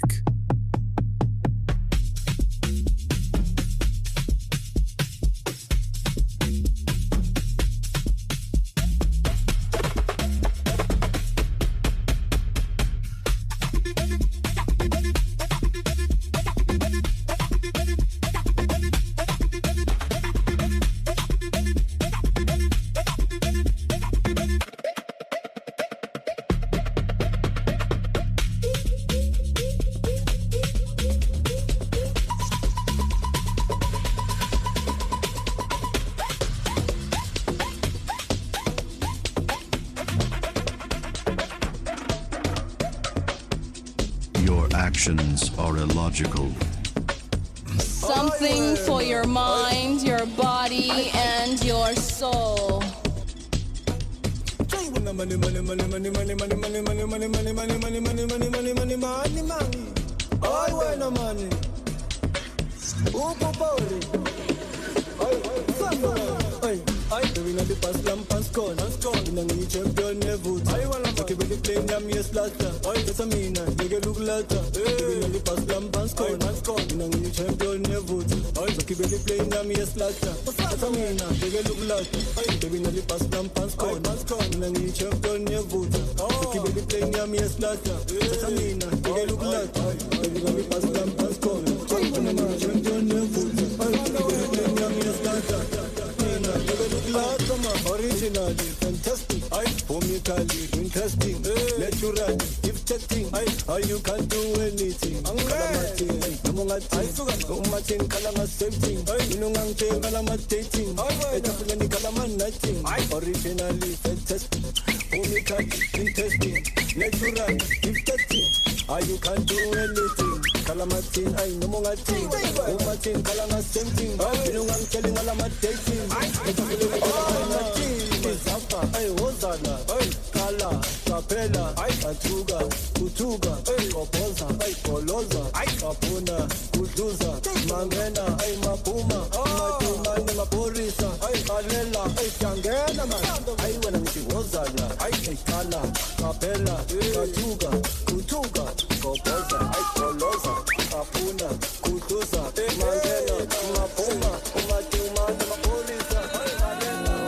Speaker 10: Actions are illogical.
Speaker 12: Something for your mind, your body, and your soul.
Speaker 22: Money, money, money, money, money, money, money, money, money, money, money, money, money, money, money, money, money, money, money. I want no money. Upo power. Ay, ay, doing the pass lamp and score, and score. In a champion never. I wanna make it with the plane, I'm yes, later. Ay, that's a mean, you get look later. Doing the pass lamp and score, and score. In a champion never. Ay, make it with the plane, I'm yes, later. That's a mean, you get look later. Ay, doing the pass lamp and score, and score. In a champion never. Make it with the plane, I'm yes, later. That's a mean, you get look later. Doing the pass lamp and score, in a champion never. Ay, make it with the plane, I'm yes, later. Originally fantastic, I comically interesting, naturally gifted, I how you can do anything. Kalamati, namungati, umatin kalama saving, inungante kalama dating, etafulani kalama nothing. Originally fantastic, comically interesting, naturally gifted, how you can do anything. Kalamati, I namungati, umatin kalama saving, inungante kalama dating, etafulani kalama nothing. Ay, Hosana, ay, Kala, Capella, ay, Atuga, Kutuga, ay, Oposa, ay, Koloza, ay, Kapuna, Kutuza, Mangena, ay, Mapuma, Matuma, Maporisa, ay, Alela, ay, Kangena, ay, when I'm in Hosana, ay, Kala, Capella, Katuga, Kutuga, Koposa, ay, Koloza, Kapuna, Kutuza, Mangena, Mapuma, Matuma, Maporisa, ay, Alela.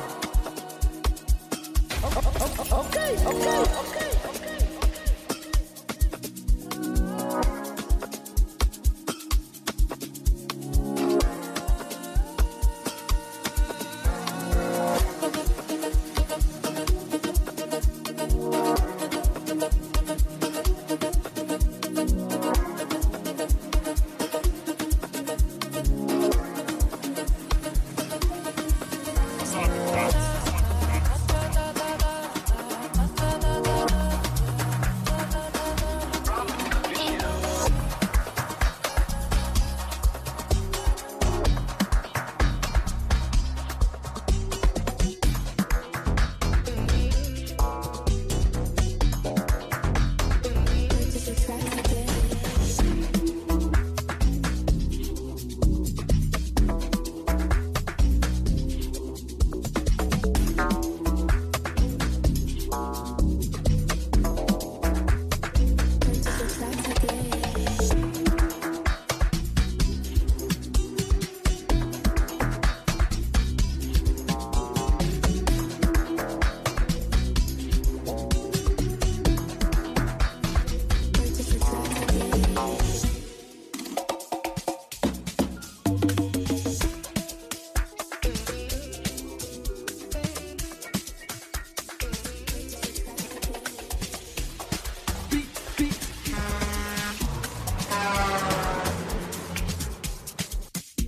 Speaker 22: Okay, okay, okay, okay.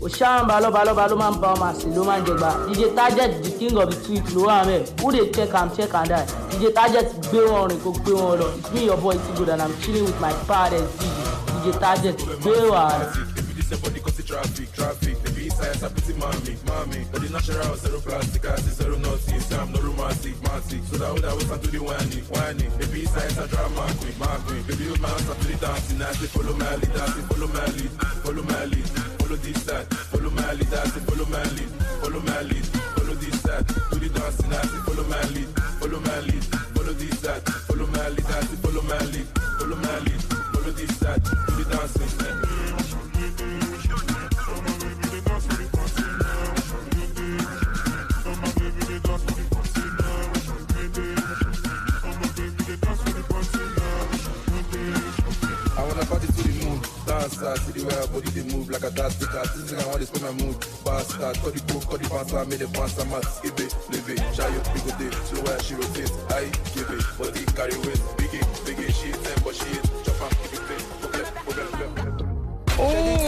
Speaker 13: Oshamba Loba Loba Loba Loba Masi Loba Jegba. D J Target, the king of the tweet, Loba man. Who they check am check and die. D J Target, go on, go go on. It's me, your boy Tigo, and I'm chilling with my partners. D J D J Target, go on.
Speaker 14: Body cause the traffic, traffic. The B-sides are pretty mommy, mommy. But the natural zero plastic, I see zero nothing. Say I'm no romantic, romantic. So that would I wait until the whiny, whiny. The B-sides are dramatic, marking. Baby, use my hands up to the dancing. I say follow my lead, I say follow my lead, follow my lead. Follow this side, follow my lead, I say follow my lead, follow my lead. Follow this side, do the dancing. I say follow my lead, follow my lead. Follow this side, follow my lead, I say follow my lead, follow my lead. Follow this side, do the dancing. Dance, see the way her body they move like a dance sticker. This is I want to spend my mood. Bastard, cut the coke, cut the pants, made the pants a mat. Skip it, live it, shy up, big day. Slow as she rotates, I give it. Body carry weight, big it, big it, she is but she is. Chop up, keep it clean, forget, forget, forget. Oh,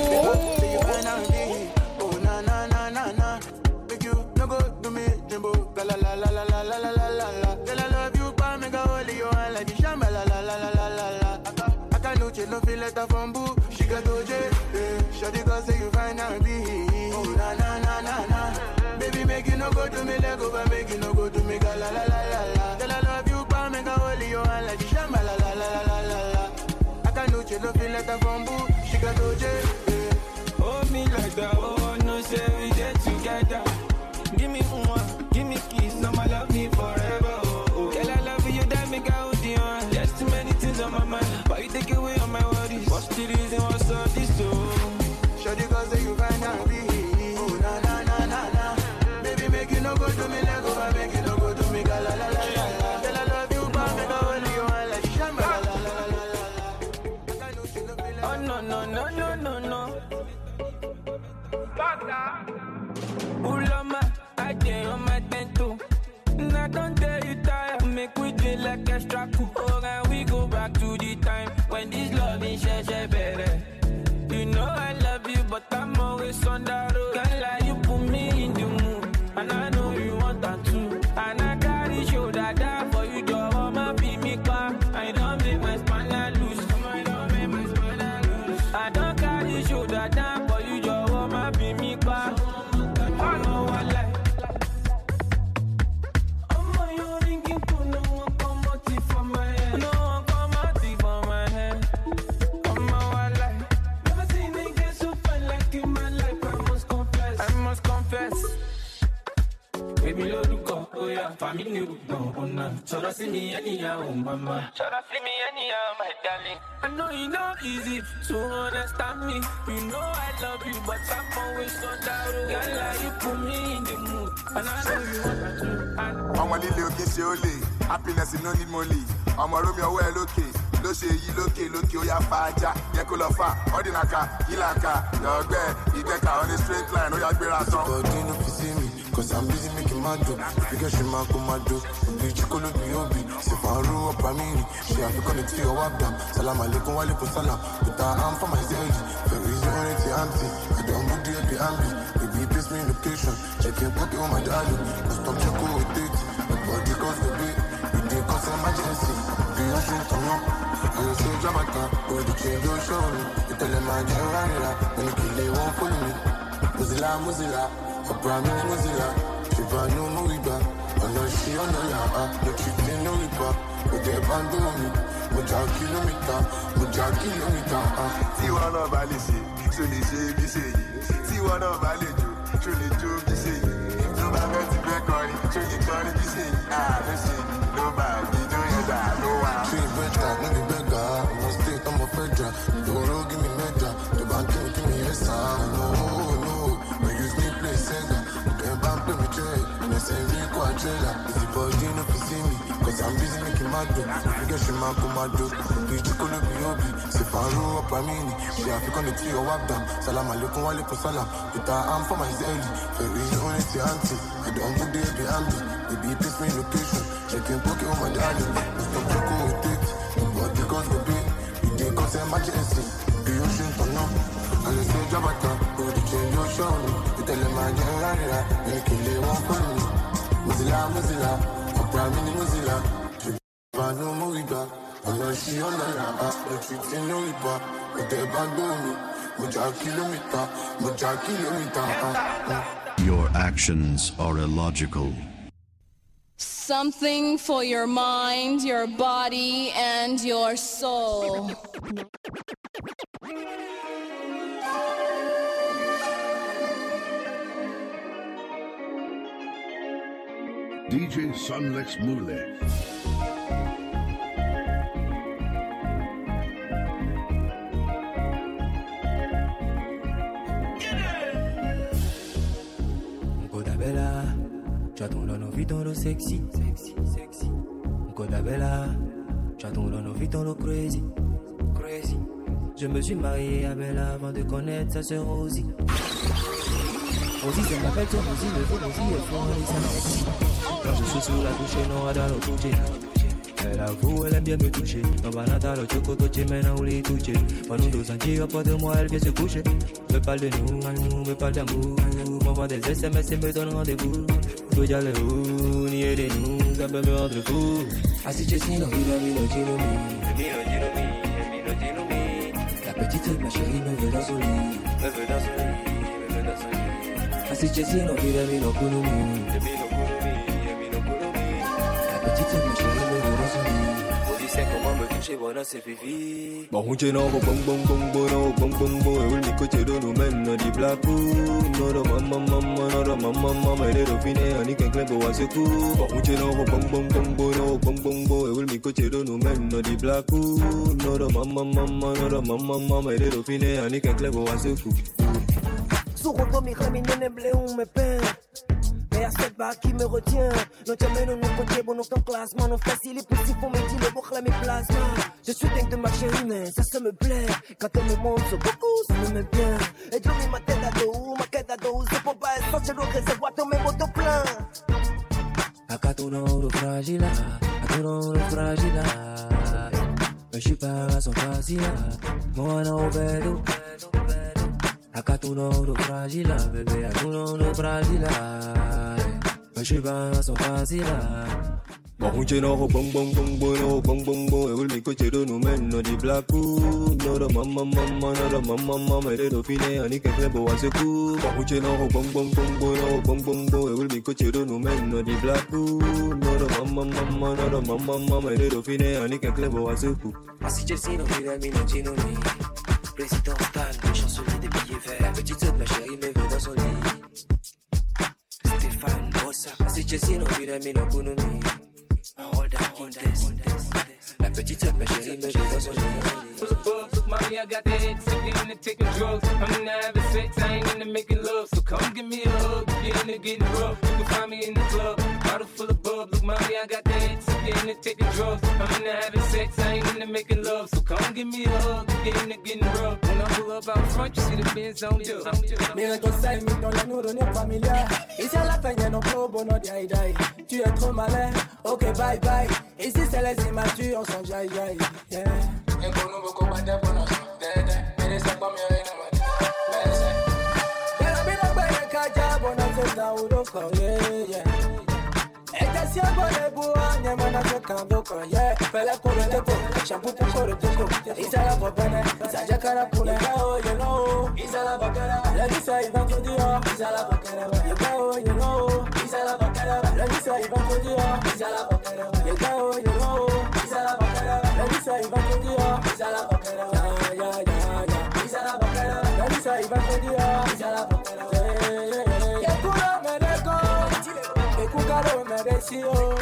Speaker 14: oh, na na na na na. Make you no go to me, Jimbo. La la la la la la la la la la. Girl, I love you, but make a holy you and like the shamba. La la la la la la la. I can't no chill, no feel letter from boo. She got O J, eh. Shawty go say you find out be. Oh na na na na na. Baby make you no go to me, let go, but make you no go to me. La la la la la la. Girl, I love you, but make a holy you and like the shamba. La la la la la la. I can't no chill, no feel letter from boo. She got O J, eh. Hold me like that, oh no, say we get together. Give me one, give me kiss, I'ma love me forever. Oh, oh. Girl, I love you, that make I hold you on. There's too many things on my mind, but you take away all my worries. What's the reason, what's all this, oh? Shawty go say you find out be. Oh, na na na na na. Baby, make you no go to me, let go, make you no go to me, la la la la la. Girl, I love you, but make I hold you on like shamba, la la la la la la. Oh, no, no, no, no, no, no. Ulama, I did on my tento. And I don't tell you tired. Make we drink like extra cool. Oh, and we go back to the time when this love is share better. You know I love you, but I'm always on the road. Can't lie, you put me in the mood. And I know you want that too. And I carry shoulder down for you, girl. I'ma be me car. I don't make my spinal loose. I don't make my spinal loose. I don't carry shoulder down for you, girl. I'ma be me car. I know I like. Baby, look up, oh yeah, family look down, oh so that's me anyhow, mama. So that's me anyhow, my darling. I know you know easy to understand me. You know I love you, but I'm always on that road. Girl, like you put me in the mood, and I know you want that too. I'm a little kiss you only. Happiness is no need money. I'm a room your well okay. Lo ṣe yí lókè lókè ó yá fàájà yẹ kó lọ fà ọdínàkà yílàkà yọgbẹ ìgbẹka on a straight line ó yá gbéra tán. Bọ́dí no fit see me, cause I'm busy making my dough. Figure she ma go my dough. Bí chikolo bí obi, ṣe fà ń rú ọ̀pá mi rì. Ṣé àfikún ní tí ọwọ́ àgbà? Salam aleikum wálé kò sálàm. Put her hand for my zẹ́ẹ̀lì. Fẹ̀rẹ̀ ìṣe orin ti àǹtí. Àdánwò dé ẹbí àǹbì. Baby paste me location. Checking pocket on my darling. No stop check who it takes. The body goes the way. We dey cause emergency. Bí wọ́n ṣe ń tàn yán. I say Jamaica, but the change don't show me. You tell them I get around when you kill they won't follow me. Mozilla, Mozilla, a brand new Mozilla. She brand new Moriba. I know she on the yard, no cheating, no riba. But they abandon me. Moja kilometer, moja kilometer. See one of Alice, so they say, be say. See one of Alice, so they do, be say. No matter the back on it, so they can't be say. Ah, no say, nobody, don't you die, no one. She better, no be better. I'm a state, I'm a federal. Don't roll, give me medal. The bank can't give me yes, no, no. No use me play Sega. Can't bank play me trade. And I say, we go a trailer. Is the body no fit see me? Cause I'm busy making my dough. Figure she ma go my dough. Be chikolo be obi. Se faru up a mini. She African the tea or wap down. Salam alaikum walaikum salam. Put her arm for my zelly. Ferry on it, auntie. I don't go there, be ambi. Baby, paste me location. Checking pocket on my darling. Stop checking with it. But because the big, you did cause emergency. The ocean turn up. And they say Jamaica, go to change your
Speaker 8: show me. You tell them I get rara, make you lay one for me. Mozilla, Mozilla, I'm prime in Mozilla. I know more back. I know she on the lap. But you think no riba. But they back do me. Mucha kilometer, mucha kilometer.
Speaker 10: Your actions are illogical.
Speaker 12: Something for your mind, your body, and your soul.
Speaker 5: D J Sunlex Mule.
Speaker 6: Bella, j'attends dans nos vies dans le sexy, sexy, sexy. Coda Bella, j'attends dans nos vies dans le crazy, crazy. Je me suis marié à Bella avant de connaître sa sœur Rosie. Rosie, ça m'appelle ton Rosie, le beau Rosie, elle faut aller sexy. Quand je suis sous la douche, non, dans le toucher. Elle avoue, elle aime bien me toucher. Non, banata, le choco, touché, maintenant, on les touche. Pas nous deux sentir, à pas de moi, elle vient se coucher. Me parle de nous, me parle d'amour. M'envoie des S M S et me donne rendez-vous. Faut y aller où, ni aider nous, ça peut me rendre fou. Assis, je suis dans le vino, vino, vino, vino, la petite, ma chérie, me veut dans son lit. Me veut dans son lit, me veut dans son lit. Assis, je suis dans le vino, vino, vino, la petite, ma chérie, me veut dans son lit. Faut dire comment me toucher, voilà, c'est fifi. Bon, on tient en bon, bon, bon, bon, bon, bon, bon, et on dit que tu nous mènes des blagues. No, no, maman, maman, no, no, maman, maman, et les dauphines, on dit qu'un clin pour ce coup. Bon, on tient en bon, bon, bon, bon, bon, bon, bon, et on dit que tu nous mènes des blagues. No, no, maman, maman, no, no, maman, maman, et les dauphines, on dit qu'un clin pour ce coup.
Speaker 3: Sourdo mi ramine bléon me peint. Mais à cette barre qui me retient. Non, tu amènes nos côtés, bon, ton classement. Non, facile, et possible pour me dire le boucle à mes plasmas. Je suis dingue de ma chérie, mais ça, ça me plaît. Quand elle me montre ce beaucoup, ça me met bien. Et je mets ma tête à dos, ma tête à dos. C'est pour pas être sorti l'eau, réservoir ton même auto plein.
Speaker 6: Acá tu no lo fragile, acá tu no lo fragile. Je suis pas à son facile, moi non, bello. Acá tu no lo fragile, bébé, acá tu no lo fragile. Je suis pas à son facile. Bon, on tient en bon, bon, bon, bon, bon, bon, bon, et on dit que tu nous mènes des blagues. No, no, maman, maman, no, no, maman, maman, et les dauphines, on dit qu'un clin pour ce coup. Bon, on tient en bon, bon, bon, bon, bon, bon, bon, et on dit que tu nous mènes des blagues. No, no, maman, maman, no, no, maman, maman, et les dauphines, on dit qu'un clin pour ce coup.
Speaker 3: Assis, je suis dans le vino, vino, vino. Président Stan, chancelier des billets verts. La petite sœur de ma chérie me veut dans son lit. Stéphane Bossa. Assis, je suis dans le vino, vino, vino. Hold down, hold down. La petite sœur de ma chérie me veut dans son lit.
Speaker 14: Full of bugs, look, mommy, I got the head sick into taking drugs. I'm into having sex, I ain't into making love. So come give me a hug, get into getting rough. You can find me in the club, bottle full of bub. Look, mommy, I got the head sick into taking drugs. I'm into having sex, I ain't into making love. So come give me a hug, get into getting rough. When I pull up out front, you see the Benz on you.
Speaker 15: Mira ton side, mi dans la nourriture familiale. Ici à la fin, y'a nos gros bonheur d'aïe d'aïe. Tu es trop malin, ok bye bye. Ici c'est les immatures, on s'en jaille jaille. Yeah. En kono boko bande bono dede mere se pa mi ore no mere se pero mi no be kaja bono se da uro ko yeah yeah eta si abone bua nya mana se kando ko yeah pele ko de ko shampoo to ko de ko isa la bobene sa jakara pune oh you know isa la bakara la disa iban to dio isa la bakara you know you know isa la bakara la disa iban to dio isa la bakara you know you know isa la bakara la disa iban to dio isa la bakara ya ya ya ya isa la bakara la disa iban to dio isa la bakara ya kula me de ko e ku kalo me de si o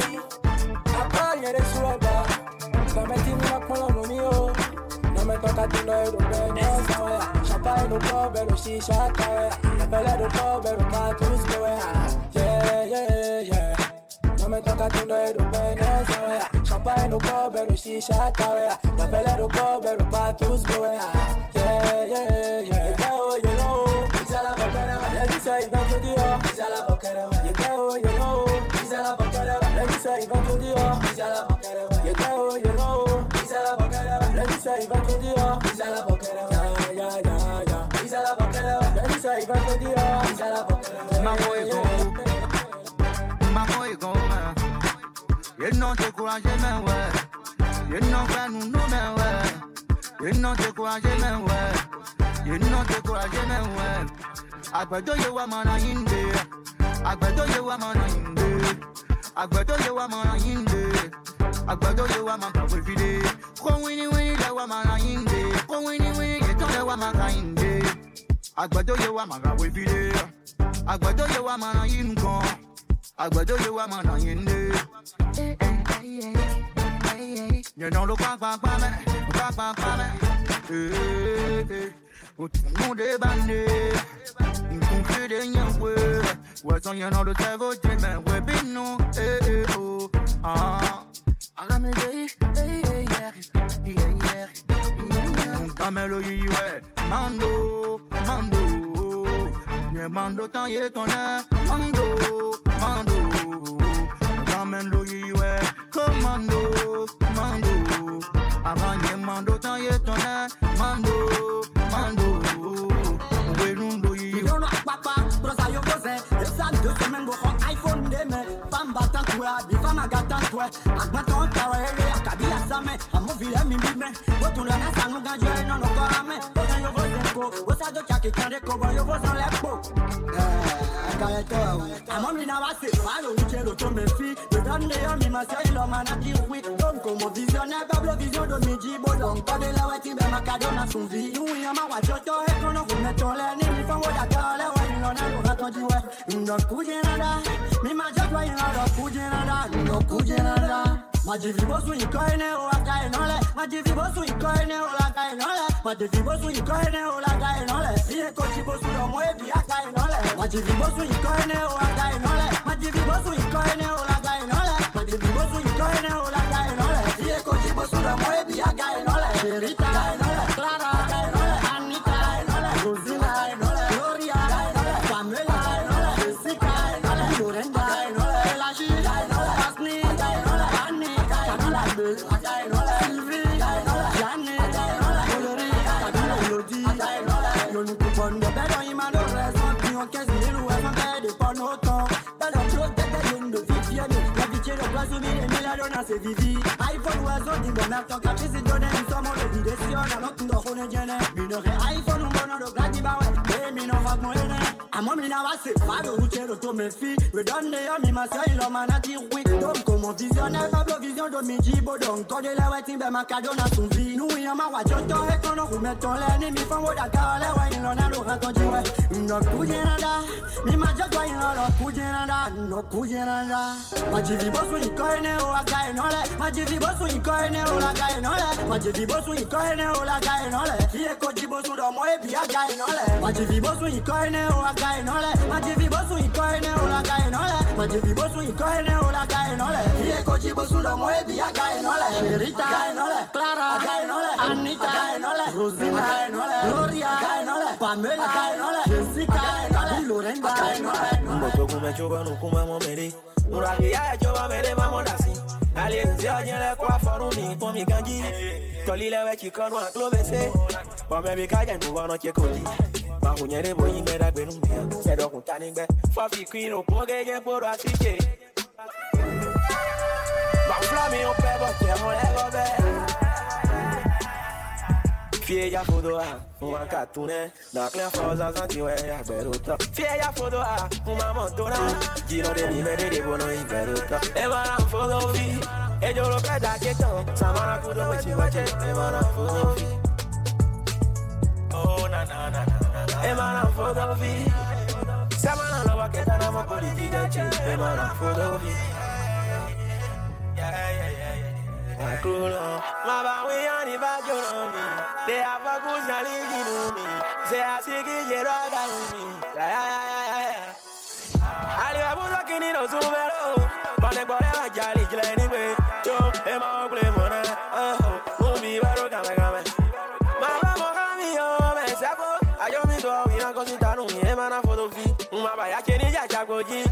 Speaker 15: apa yere suaba kama tini na kono no mio no me toca tu no euro no sabe champagne no cover no shisha kawe la bella do cover no matus kawe yeah yeah yeah no me toca tu no euro no sabe champagne no cover no shisha kawe la bella do cover no matus kawe yeah yeah yeah oh you know it's all about that let me say don't you know it's all about that you know you know it's all about that let me say don't you know it's all about that you know you know it's all about that let me say don't you know it's all about that yeah yeah yeah yeah it's all about that let me ça, il va te dire, ça la porte.
Speaker 4: Maman est con. Maman est con. Il n'en décourage même, ouais. Il n'en fait nous, nous, mais ouais. Il n'en décourage même, ouais. Il n'en décourage même, ouais. Agbado ye wa mana yinde. Agbado ye wa mana yinde. Agbado ye wa mana yinde. Agbado ye wa mana wifide. Ko wini wini le wa mana yinde. Ko wini wini ye ton le wa mana yinde. Agbado ye wa mana wifide. Agbado ye wa mana yinko. Agbado ye wa mana yinde. You know the quack quack quack man, quack quack quack man. Eh eh. Nous des bandits, nous confie des nyangwe. Ouais, sans y'en a de cerveau, t'es ben ouais, bin non, eh eh oh, ah. Arame dey, eh eh yeah, yeah yeah. On camelo yi ouais, mando, mando. Nye mando tan ye tonne, mando, mando. On camelo yi ouais, commando, mando. Avant nye mando tan ye tonne, mando. Mando, we don't do you. You don't know papa, brother you go say. Yes, I do some men go on iPhone them. Fam batan toi, di fam agatan toi. Agmaton kawele, akabi asame. Amovi le mi mi me. Go to la nasa no ganjo no no korame. Brother you go say go. Go sa do chaki kande ko boy you go on lepo. Eh, akale to. Amom na wase, alo uche do to me fi. We don dey on me ma say lo man ati we. Don como visionnaire, Pablo vision do mi jibo don. Kode la wati be makadona sun vi. Wajoto ekono kumetole ni mifango ya kale wa inona unatojiwe ndo kujenada mi majatwa inado kujenada ndo kujenada majivi bosu ikoine ulaka inole majivi bosu ikoine ulaka inole majivi bosu ikoine ulaka inole iye kochi bosu do mwebi aka inole majivi bosu ikoine ulaka inole majivi bosu ikoine ulaka inole majivi bosu ikoine ulaka inole iye kochi bosu do mwebi aka inole Rita inole Clara inole Rosina, Gloria, Pamela, Jessica, Lorenda, Elashi, Asni, Annie, Camila, Sylvie, Janet, Valerie, Camila, Lodi, Yonu Kupon, the better in my restaurant, you can see you as a bed upon no tongue. But I'm sure that in the video, la pitié de place où il est mis là dans ses vivi. iPhone was on the bonnet, tant qu'à chez Donner, nous sommes en évidation, à notre tour, on est gêné. Mineur iPhone, I'm on in our set, I don't tell to me feet. We done there, me myself, man, I deal with them. Come on, visionnaire, Pablo vision de mi jibo, don't call the waiting by Macadona, soon be. No, we are my watch, don't talk, who met on enemy from what I call a way in Ronaldo, I told you. No Pujanada, me my just going out of Pujanada, no Pujanada. My G V boss will coin or a guy in all that. My G V boss will coin or a guy in all that. My G V boss will coin or a guy in all that. Here, Coach Boss would be a guy in all that. My G V boss will coin or a guy in all that. My G V boss will coin or a guy in all that. My G V boss will coin or a guy in all that. Here, Coach Boss would be a guy in all that. Rita, guy in all that. Clara, guy in all that. Anita, guy in all that. Rosina, guy in all that. Gloria, guy in all that. Pamela, guy in all that. Jessica, guy in all that. Lorenda, guy in all that. Mboto kumechoka nukuma momeri. Uragia choba mere mamodasi. Alienzia jele kwa foruni komi ganji. Kolile we chikono aklobese. Pome bikaja nuwano chekoli. Mahunyere boyi mera benumia. Sedo kuntaningbe. Fafi queen opogege poro asike. Baflami opebo temo legobe. Fieja fodoa, uma catune. Na clã fosa zantiwe ya berota. Fieja fodoa, uma montona. Giro de mi mere de bono in berota. Emana fodovi. Ejo lo peda keto. Samana kudo wechi weche. Emana fodovi. Oh na na na na. Emana fodovi. Samana lo waketa na mo politi dechi. Emana fodovi. Yeah yeah yeah yeah. My we on the back of me. They have a good knowledge in me. Say I see it, right on me. Yeah, yeah, yeah, yeah. I live a looking in a super. But the boy, I jolly anyway. Yo, am I play money? Oh, won't be better than I got. My mama, me, oh, man, Sapo. I don't mean to be a consider me, a man for the feet. My boy, I can't eat a chagoji.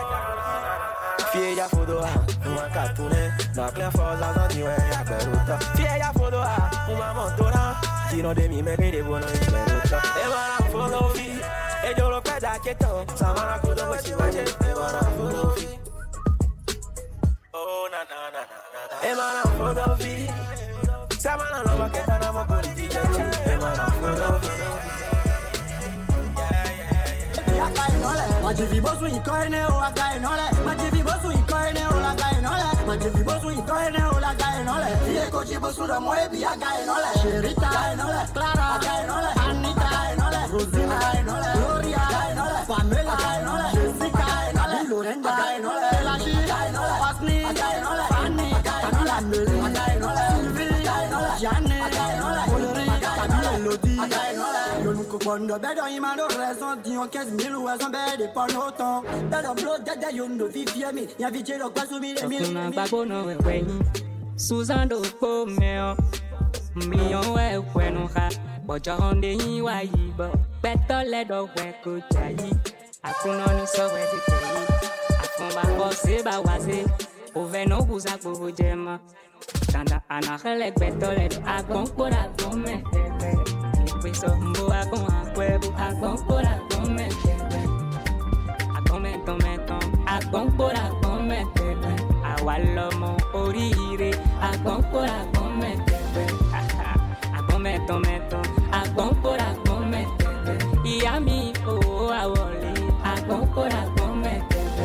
Speaker 4: Fieja fodoa, uma catune. Na clã fosa zantiwe ya berota. Fieja fodoa, uma montona. Giro de mi mere de bono in berota. Emana fodovi.
Speaker 15: mo pẹ́ dà kétọ̀. Samara kò lọ́wọ́ sí wájẹ́. Ẹ máa ra fọ́dọ̀ fi. Oh, na na na na na. Ẹ máa ra fọ́dọ̀ fi. Samara lọ́wọ́ kẹta náà mo kò ní ti jẹ́ jẹ́. Ẹ máa ra fọ́dọ̀ fi. Majivi bosu ikoine o agae nole. Majivi bosu ikoine o agae nole. Majivi bosu ikoine o agae nole. Ie koji bosu da moe bi agae nole. Sherita agae nole. Clara agae nole. Anita agae nole. Rosina agae nole. Gloria agae nole. Pamela agae nole. Jessica agae nole. Lorenda agae nole. Elashi agae nole. Asni agae nole. Fanny agae nole. Mary agae nole. Sylvie agae nole. Janne agae nole. Olori agae nole. Lodi agae nole. Yo nuko kondo bedo imano raison dion quinze mille ou raison bede pas longtemps. Dans le bloc dada yo no vivie mi. Ya viche lo kwa sumi le mille.
Speaker 16: Kuna babono wewe. Suzando pomeo. Million we kwenu ha. Bojo honde yi wa yi bo. Beto le do we ko jayi. Akuno ni so we di teyi. Akon ba ko se ba wase. Ove no buza ko jema. Tanda anahele beto le akon pora gome. Piso mbo akon akwebu akon pora gome. Akon meton meton akon pora gome. Àwa lọmọ oríire akon pora gome. Akon meton meton akon pora gome. Ìyá mi o awole akon pora gome.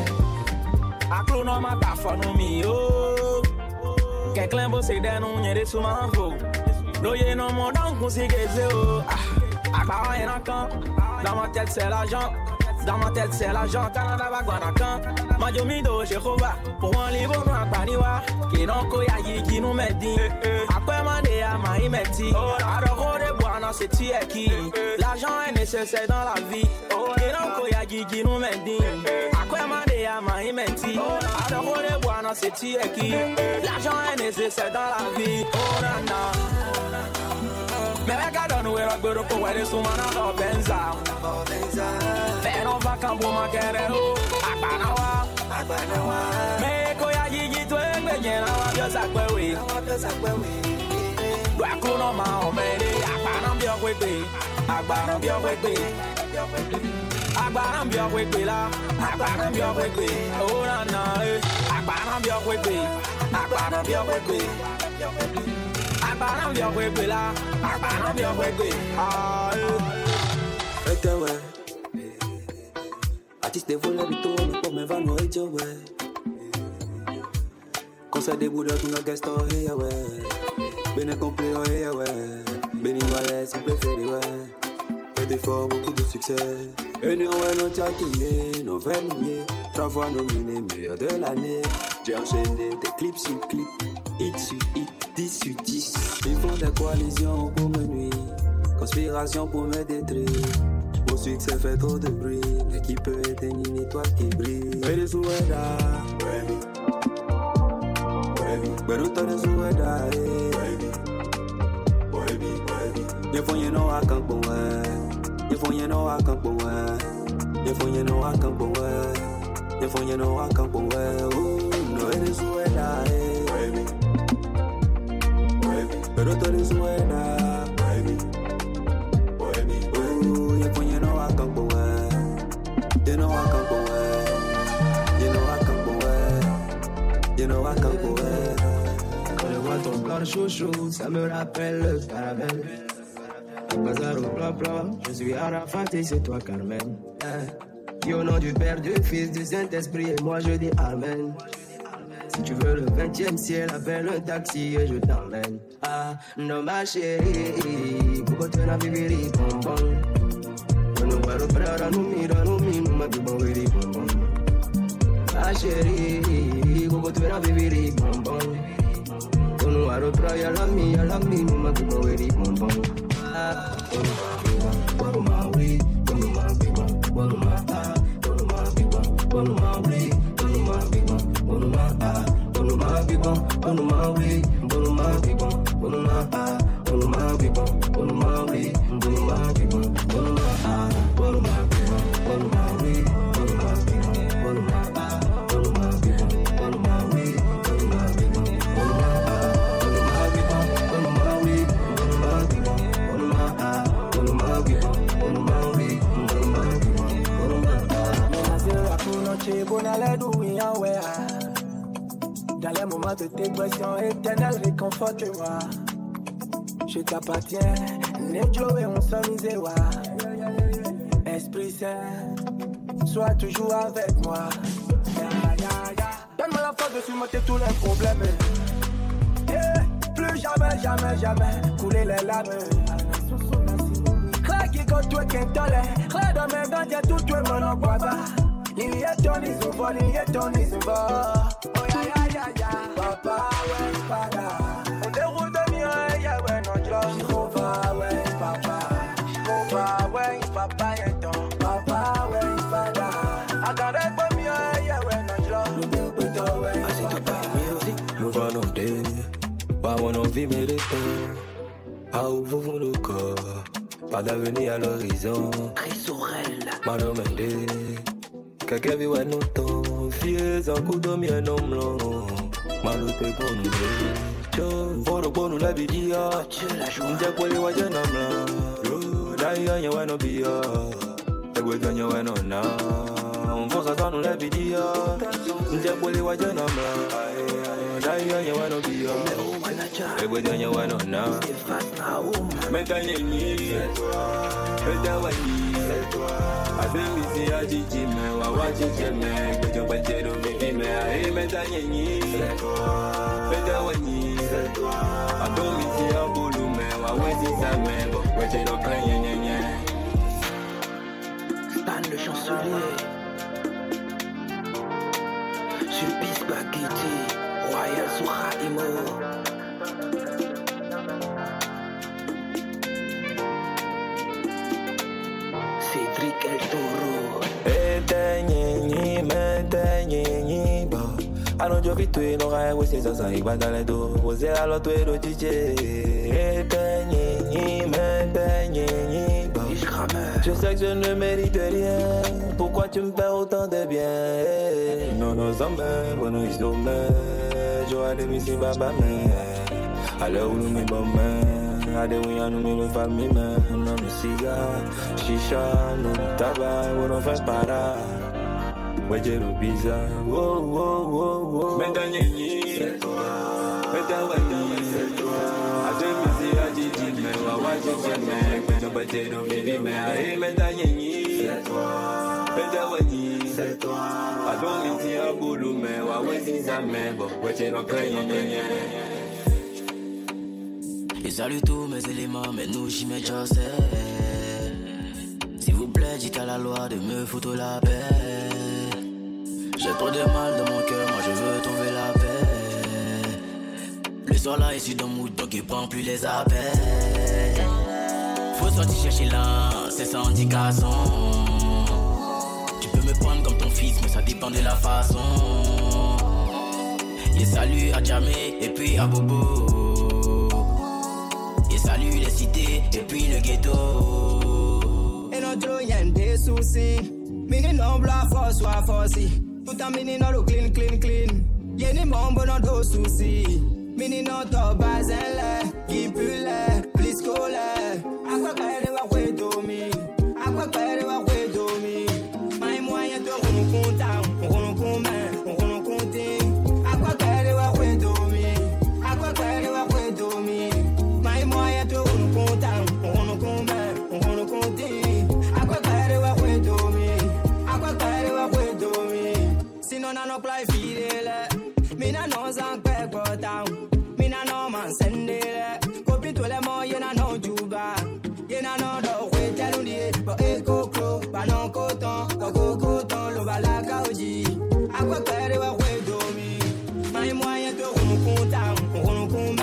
Speaker 15: Aklo ma ta fonu mi o. Quelqu'un bosse denu nyere suma fo. Loyer non mon don qu'on s'y gaze oh. Ah, rien encore. Dans ma tête c'est l'argent. Dans ma tête c'est l'argent. Canada va guanacan. Majomido Jehova. Pour un livre noir paniwa. Qui non koya yi qui nous met dit. Après mande à ma imeti. Alors de boire dans ce qui. L'argent est nécessaire dans la vie. Qui non koya yi qui nous met dit. Après mande à ma imeti. Alors de boire dans ce qui. L'argent est nécessaire dans la vie. Oh nana. Me venga don we rock pero ko wele sumana do benza pero va campo ma querero akbanawa akbanawa me ko ya jiji to egbe yen wa bi osakwe we do akuno ma o me de akbana bi okwepe agbana bi okwepe agbana bi okwepe la agbana bi okwepe o na na eh agbana bi okwepe agbana bi okwepe Akbana bi okwepe la, akbana bi okwepe. Ah,
Speaker 17: ete we. Artiste vola bito, me come va no ejo we. Conseil de bouddha tu na guest oh hey we. Bene complet oh hey we. Beni wale si préféré we. Et des fois beaucoup de succès. Et nous on a tchaqué, nos vingt trois fois nominé meilleur de l'année. J'ai enchaîné des clips sur clips, hit sur hit. dix sur dix. Ils font des coalitions pour me nuire. Conspiration pour me détruire. Mon succès fait trop de bruit. Mais qui peut éteindre une étoile qui brille? Et les souhaita. Baby. Baby. Beruta de souhaita. Baby. Baby. Baby. Y'a font y'a no à camp pour moi. Y'a font y'a no à camp pour moi. Y'a font y'a no à camp pour moi. Y'a font y'a no à camp pour moi. Oh, no, et les souhaita. Baby. Pero tú eres buena, baby, baby, oh, you pon you know I can't go away, you know I can't go away, you know I can't go away, you know I can't go away.
Speaker 18: Quand je vois ton corps chouchou, ça me rappelle le caramel. Bazar au bla bla, je suis Arafat et c'est toi Carmen. Eh. Au nom du Père, du Fils, du Saint-Esprit et moi je dis Amen. Si tu veux le vingtième ciel, appelle un taxi et je t'emmène. Ah, non ma chérie, pourquoi tu n'as viviri bonbon? On nous voit le frère, nous mira, nous mira, nous m'a dit bon viri bonbon. Ma chérie, pourquoi tu n'as viviri bonbon? On nous voit le frère, y'a la mi, y'a la mi, nous m'a dit bon viri bonbon. Ah, on nous voit le frère, oui, on nous m'a dit bon, on nous m'a ah, on nous m'a dit bon, on nous m'a oui, on nous m'a dit bon. Bonuma ah, bonuma bibo, bonuma oui, bonuma bibo, bonuma ah, bonuma bibo, bonuma oui, bonuma bibo, bonuma ah, bonuma bibo, bonuma oui, bonuma bibo, bonuma ah, bonuma bibo, bonuma oui, bonuma bibo, bonuma ah, bonuma bibo, bonuma oui, bonuma bibo, bonuma ah, bonuma bibo, bonuma oui, bonuma bibo.
Speaker 15: Libère-moi de tes pressions éternelles, réconforte-moi. Je t'appartiens, Nedjo et on s'amusait, wa. Esprit Saint, sois toujours avec moi. Yeah, yeah, yeah. Donne-moi la force de surmonter tous les problèmes. Yeah. Plus jamais, jamais, jamais couler les larmes. Claque quand tu es qu'un tolle. Claque dans mes dents, j'ai tout tué mon enquadra. Il y a ton isouva, il y a ton isouva. Oh ya ya ya ya. Papa, ouais, papa. On déroule de mieux, ya ouais, non, je Jehova, ouais, papa. Jehova, ouais, papa, y'a ton. Papa, ouais, papa. Attendez pour mieux, ya ouais, non, je I see to buy music,
Speaker 18: move on all day. Pas mon envie mérite. À où vous vous le corps. Pas d'avenir à l'horizon.
Speaker 3: Résorel.
Speaker 18: Madame Mende. Quelqu'un vit ouais nous temps. Fiez en coup de mien homme long. Maloupe pour nous deux. Yo, voro pour nous la bidia. M'dia pour les wajan amla. D'ailleurs y'a ouais no bia. Egwe ganya ouais no na. On force à nous la bidia. M'dia pour les wajan amla. D'ailleurs y'a ouais no bia. Egwe ganya ouais no na. Mentanye ni. Meta wani. Ademisi ajiji me wa wajije me Gbejo pẹ̀jẹ̀rò mi bí me ayé mẹ́ta yẹ̀yìn Mẹ́ta wẹ̀yìn Ademisi abolu me wa wẹ́sí sàmẹ́ Bọ̀ pẹ̀jẹ̀rò kan yẹ̀yẹ̀yẹ̀
Speaker 3: Stan le chancelier Sulpice Bakiti Royal Soukha Imo Cédric El Toro.
Speaker 18: Etenyenyi, metenyenyi, ba. Ano jo vitwe no gai wese sasa igbadale do. Wose alo twe do D J. Etenyenyi, metenyenyi, ba. Je sais que je ne mérite rien. Pourquoi tu me fais autant de bien? Non, non, ça me, bon, nous sommes. Je vois des missiles, baba, mais. À l'heure où nous me bombons. Ade ouya nou mi le fami men. Non nou siga, shisha, nou tabac. Ou non fè para. Weje nou biza. Wow, wow, wow, wow. Meta nyenyi, meta wani. Ade mizi ajiji men. Wawa jiji men. Kwejo pete nou bibi men. Ae meta nyenyi, meta wani. Ado mizi abulu men. Wawe ziza men. Bo weje nou krenye nyenye.
Speaker 3: Et salut tous mes éléments, mais nous j'y mets déjà c'est. S'il vous plaît, dites à la loi de me foutre la paix. J'ai trop de mal dans mon cœur, moi je veux trouver la paix. Le soir là, je suis dans le mood, donc il prend plus les appels. Faut sortir chercher là, c'est sans indication. Tu peux me prendre comme ton fils, mais ça dépend de la façon. Et salut à Djamé, et puis à Bobo. Salut les cités et puis le ghetto.
Speaker 6: Et notre y'a des soucis. Mini non bla force soit forci. Tout en mini non le clean clean clean. Y'a ni mambo non dos soucis. Mini non to bazen qui pue plus scolaire. A quoi qu'elle va jouer domi. A quoi qu'elle va jouer domi. My moyen de rouler content. On roule combien, on roule compté. A quoi qu'elle va jouer domi. A quoi qu'elle va jouer domi. Moyen de on compte, on compte, on compte. À quoi faire va jouer domi, à quoi faire va jouer domi. Sinon on a pas fidèle, mais na non sans peur pourtant, mais na non man sende. Copie tous les moyens na non juba, y na non do jouer tel on dit, éco clo, pas non coton, coco coton, le bala kaoji. À quoi faire va jouer domi, mais moyen de on compte, on compte.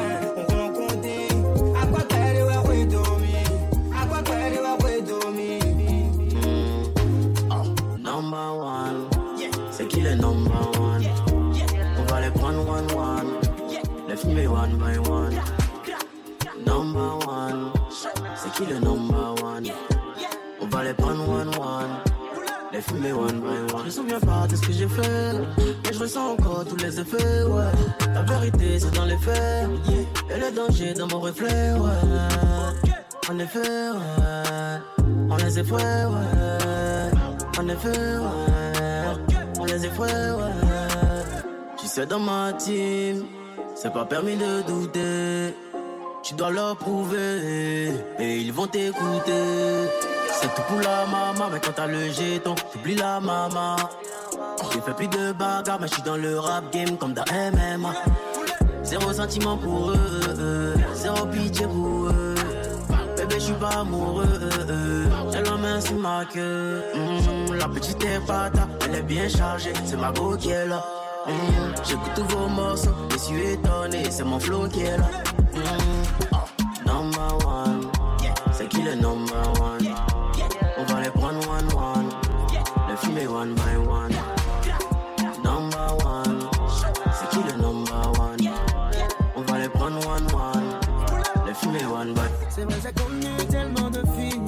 Speaker 3: Number one, c'est qui le number one? On va les prendre one one, les filmer one by one. Number one, c'est qui le number one? On va les prendre one one, les filmer one by one. Je me souviens pas de ce que j'ai fait, mais je ressens encore tous les effets, ouais. La vérité c'est dans les faits, et le danger dans mon reflet, ouais. En effet, ouais, on les effets, ouais. En effet, ouais, on les effets, ouais. Tu c'est dans ma team, c'est pas permis de douter. Tu dois leur prouver et ils vont t'écouter. C'est tout pour la maman, mais quand t'as le jeton, t'oublies la maman. J'ai fait plus de bagarres, mais je suis dans le rap game comme dans M M A. Zéro sentiment pour eux, zéro pitié pour eux. Bébé, je suis pas amoureux, j'ai la main sur ma queue. Mmh, la petite est pata, elle est bien chargée, c'est ma go qui est là. Mmh, j'écoute tous vos morceaux, je suis étonné, c'est mon flow qui est là. Mmh, oh, number one, c'est qui le number one? On va les prendre one one, les fumer one by one. Number one, c'est qui le number one? On va les prendre one one, les fumer one by one.
Speaker 6: C'est vrai, j'ai connu tellement de filles.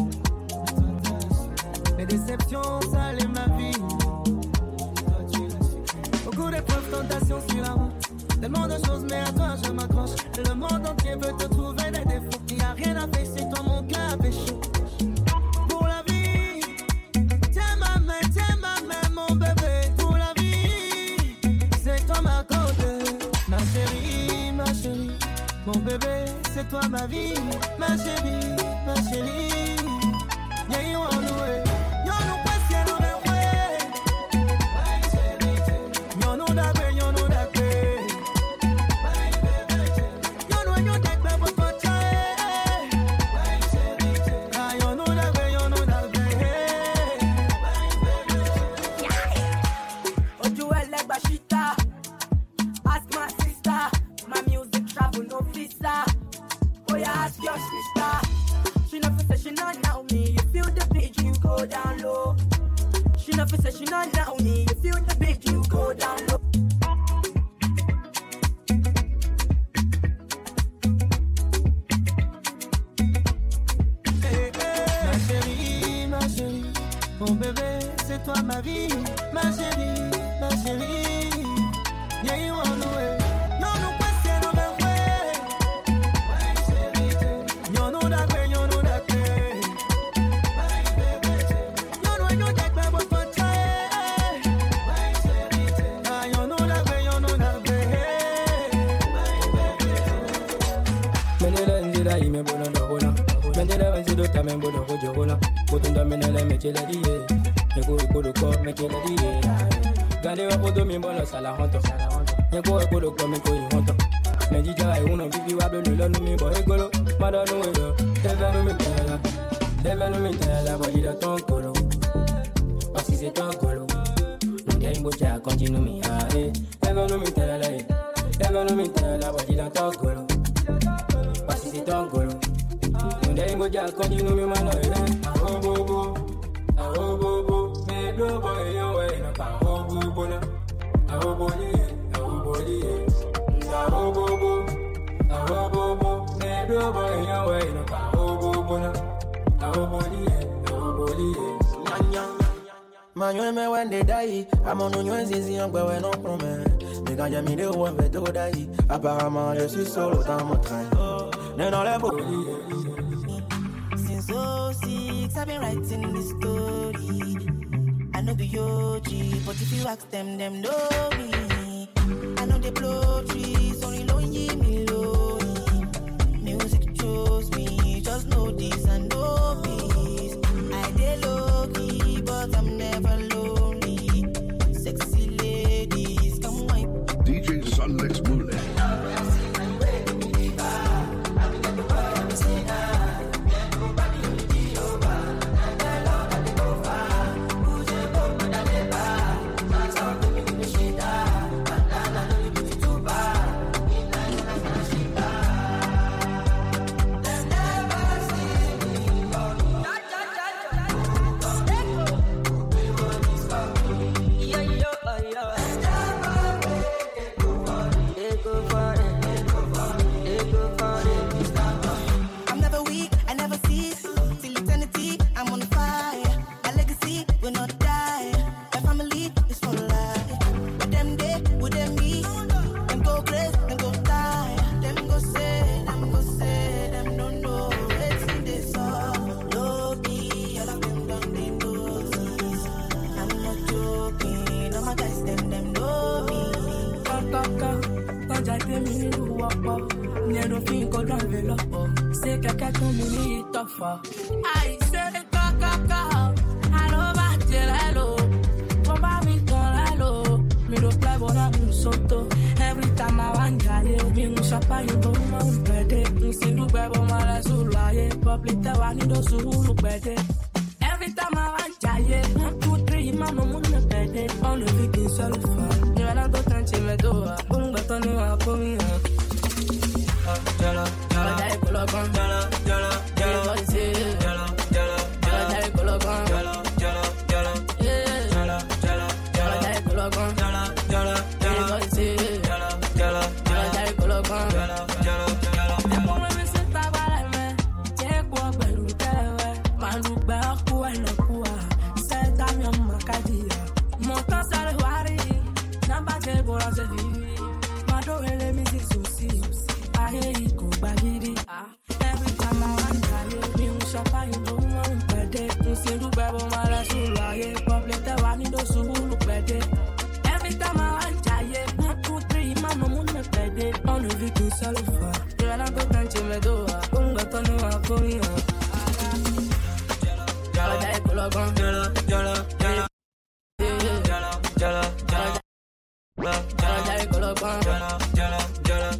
Speaker 6: Les déceptions, ça allait ma vie. Beaucoup d'épreuves, tentations sur la route. Tellement de choses, mais à toi je m'accroche. Le monde entier veut te trouver des défauts. Il n'y a rien à faire, c'est toi mon cœur à pécho. Pour la vie, tiens ma main, tiens ma main, mon bébé. Pour la vie, c'est toi ma côte. Ma chérie, ma chérie, mon bébé, c'est toi ma vie. Ma chérie, ma chérie. Yeah, you on the way.
Speaker 1: Apparemment je suis solo dans mon train. Né dans les beaux.
Speaker 11: Since oh six I've been writing this story. I know the O G, but if you ask them, them know me. I know they blow trees, only lonely me lonely. Music chose me, just know this and know this. I dey low key, but I'm never lonely. Sexy ladies, come on.
Speaker 5: D J Sunlex Mule.
Speaker 11: Bye. quelqu'un comme lui, il t'offre. Aïe, c'est le caca, allo, batte-le-lo. Pour pas vite dans l'allo. Me do play, but I'm soto. Every time I want to me no shapa, you go, I'm ready. You see, look back, but my last will lie. Public, the one in the soul, look better. Every time I want to one, two, three, man, no money, better. On the weekend, so far. You and I go touch me, do a boom, but on you, I'll put me up. Jala, jala, jala, jala, jala, jala, jala, jala, jala, jala, jala, jala, jala, yeah, jala, jala, jala, jala, jala, jala, jala, jala, jala, jala, jala, jala. Te pongo en ese tabareme, te cuaco el utewe, malukbe akua inokua, se dami amakadia, monta sale wari, namba te bora se vivi, mado ele misi susi. Every time I want to me un chapa you know I'm ready. You see the baby my last lie. Public the one in the soul look ready. Every time I want to one, two, three, man no moon me ready. On the weekend sell for. You and I go touch me do. Unga tonu ako mi. Jala jala jala jala jala jala jala jala jala jala jala jala jala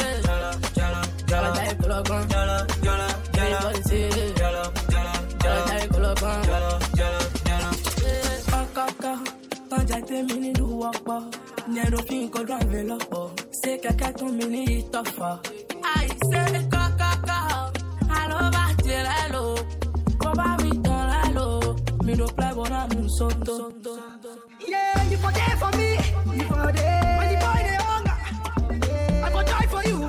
Speaker 11: c'est quelqu'un ton mini il t'offre. Aïe, c'est le caca, allo, batte-le-lo. Pour pas vite dans l'allo. Me do play, but I'm soto.
Speaker 2: Yeah, you for there for me. You for there. When the boy they hunger, I go die for you.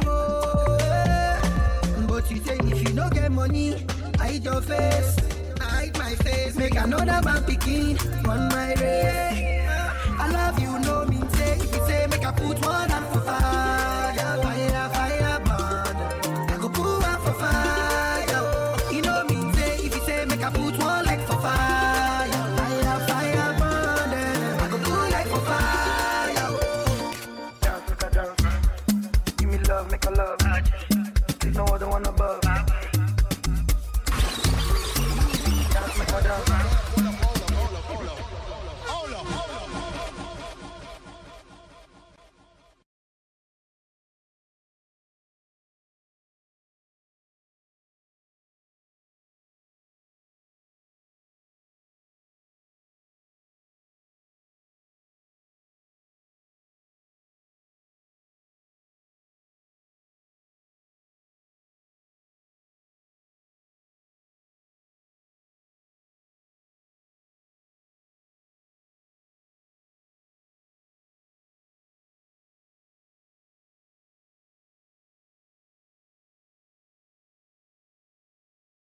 Speaker 2: Oh. But you say if you no get money, I hide your face. I hide my face. Make another man picking on my way. I love you, no mean say. If you say make I put one hand for fire, fire, fire, burn. I go put one for fire. You know mean say. If you say make I put one leg for fire, fire, fire, burn. I go put leg for fire. Dance, make a dance. Give me love, make a love. There's no other one above. Dance, make a dance.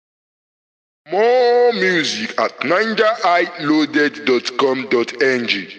Speaker 23: More music at ninja i loaded dot com dot n g.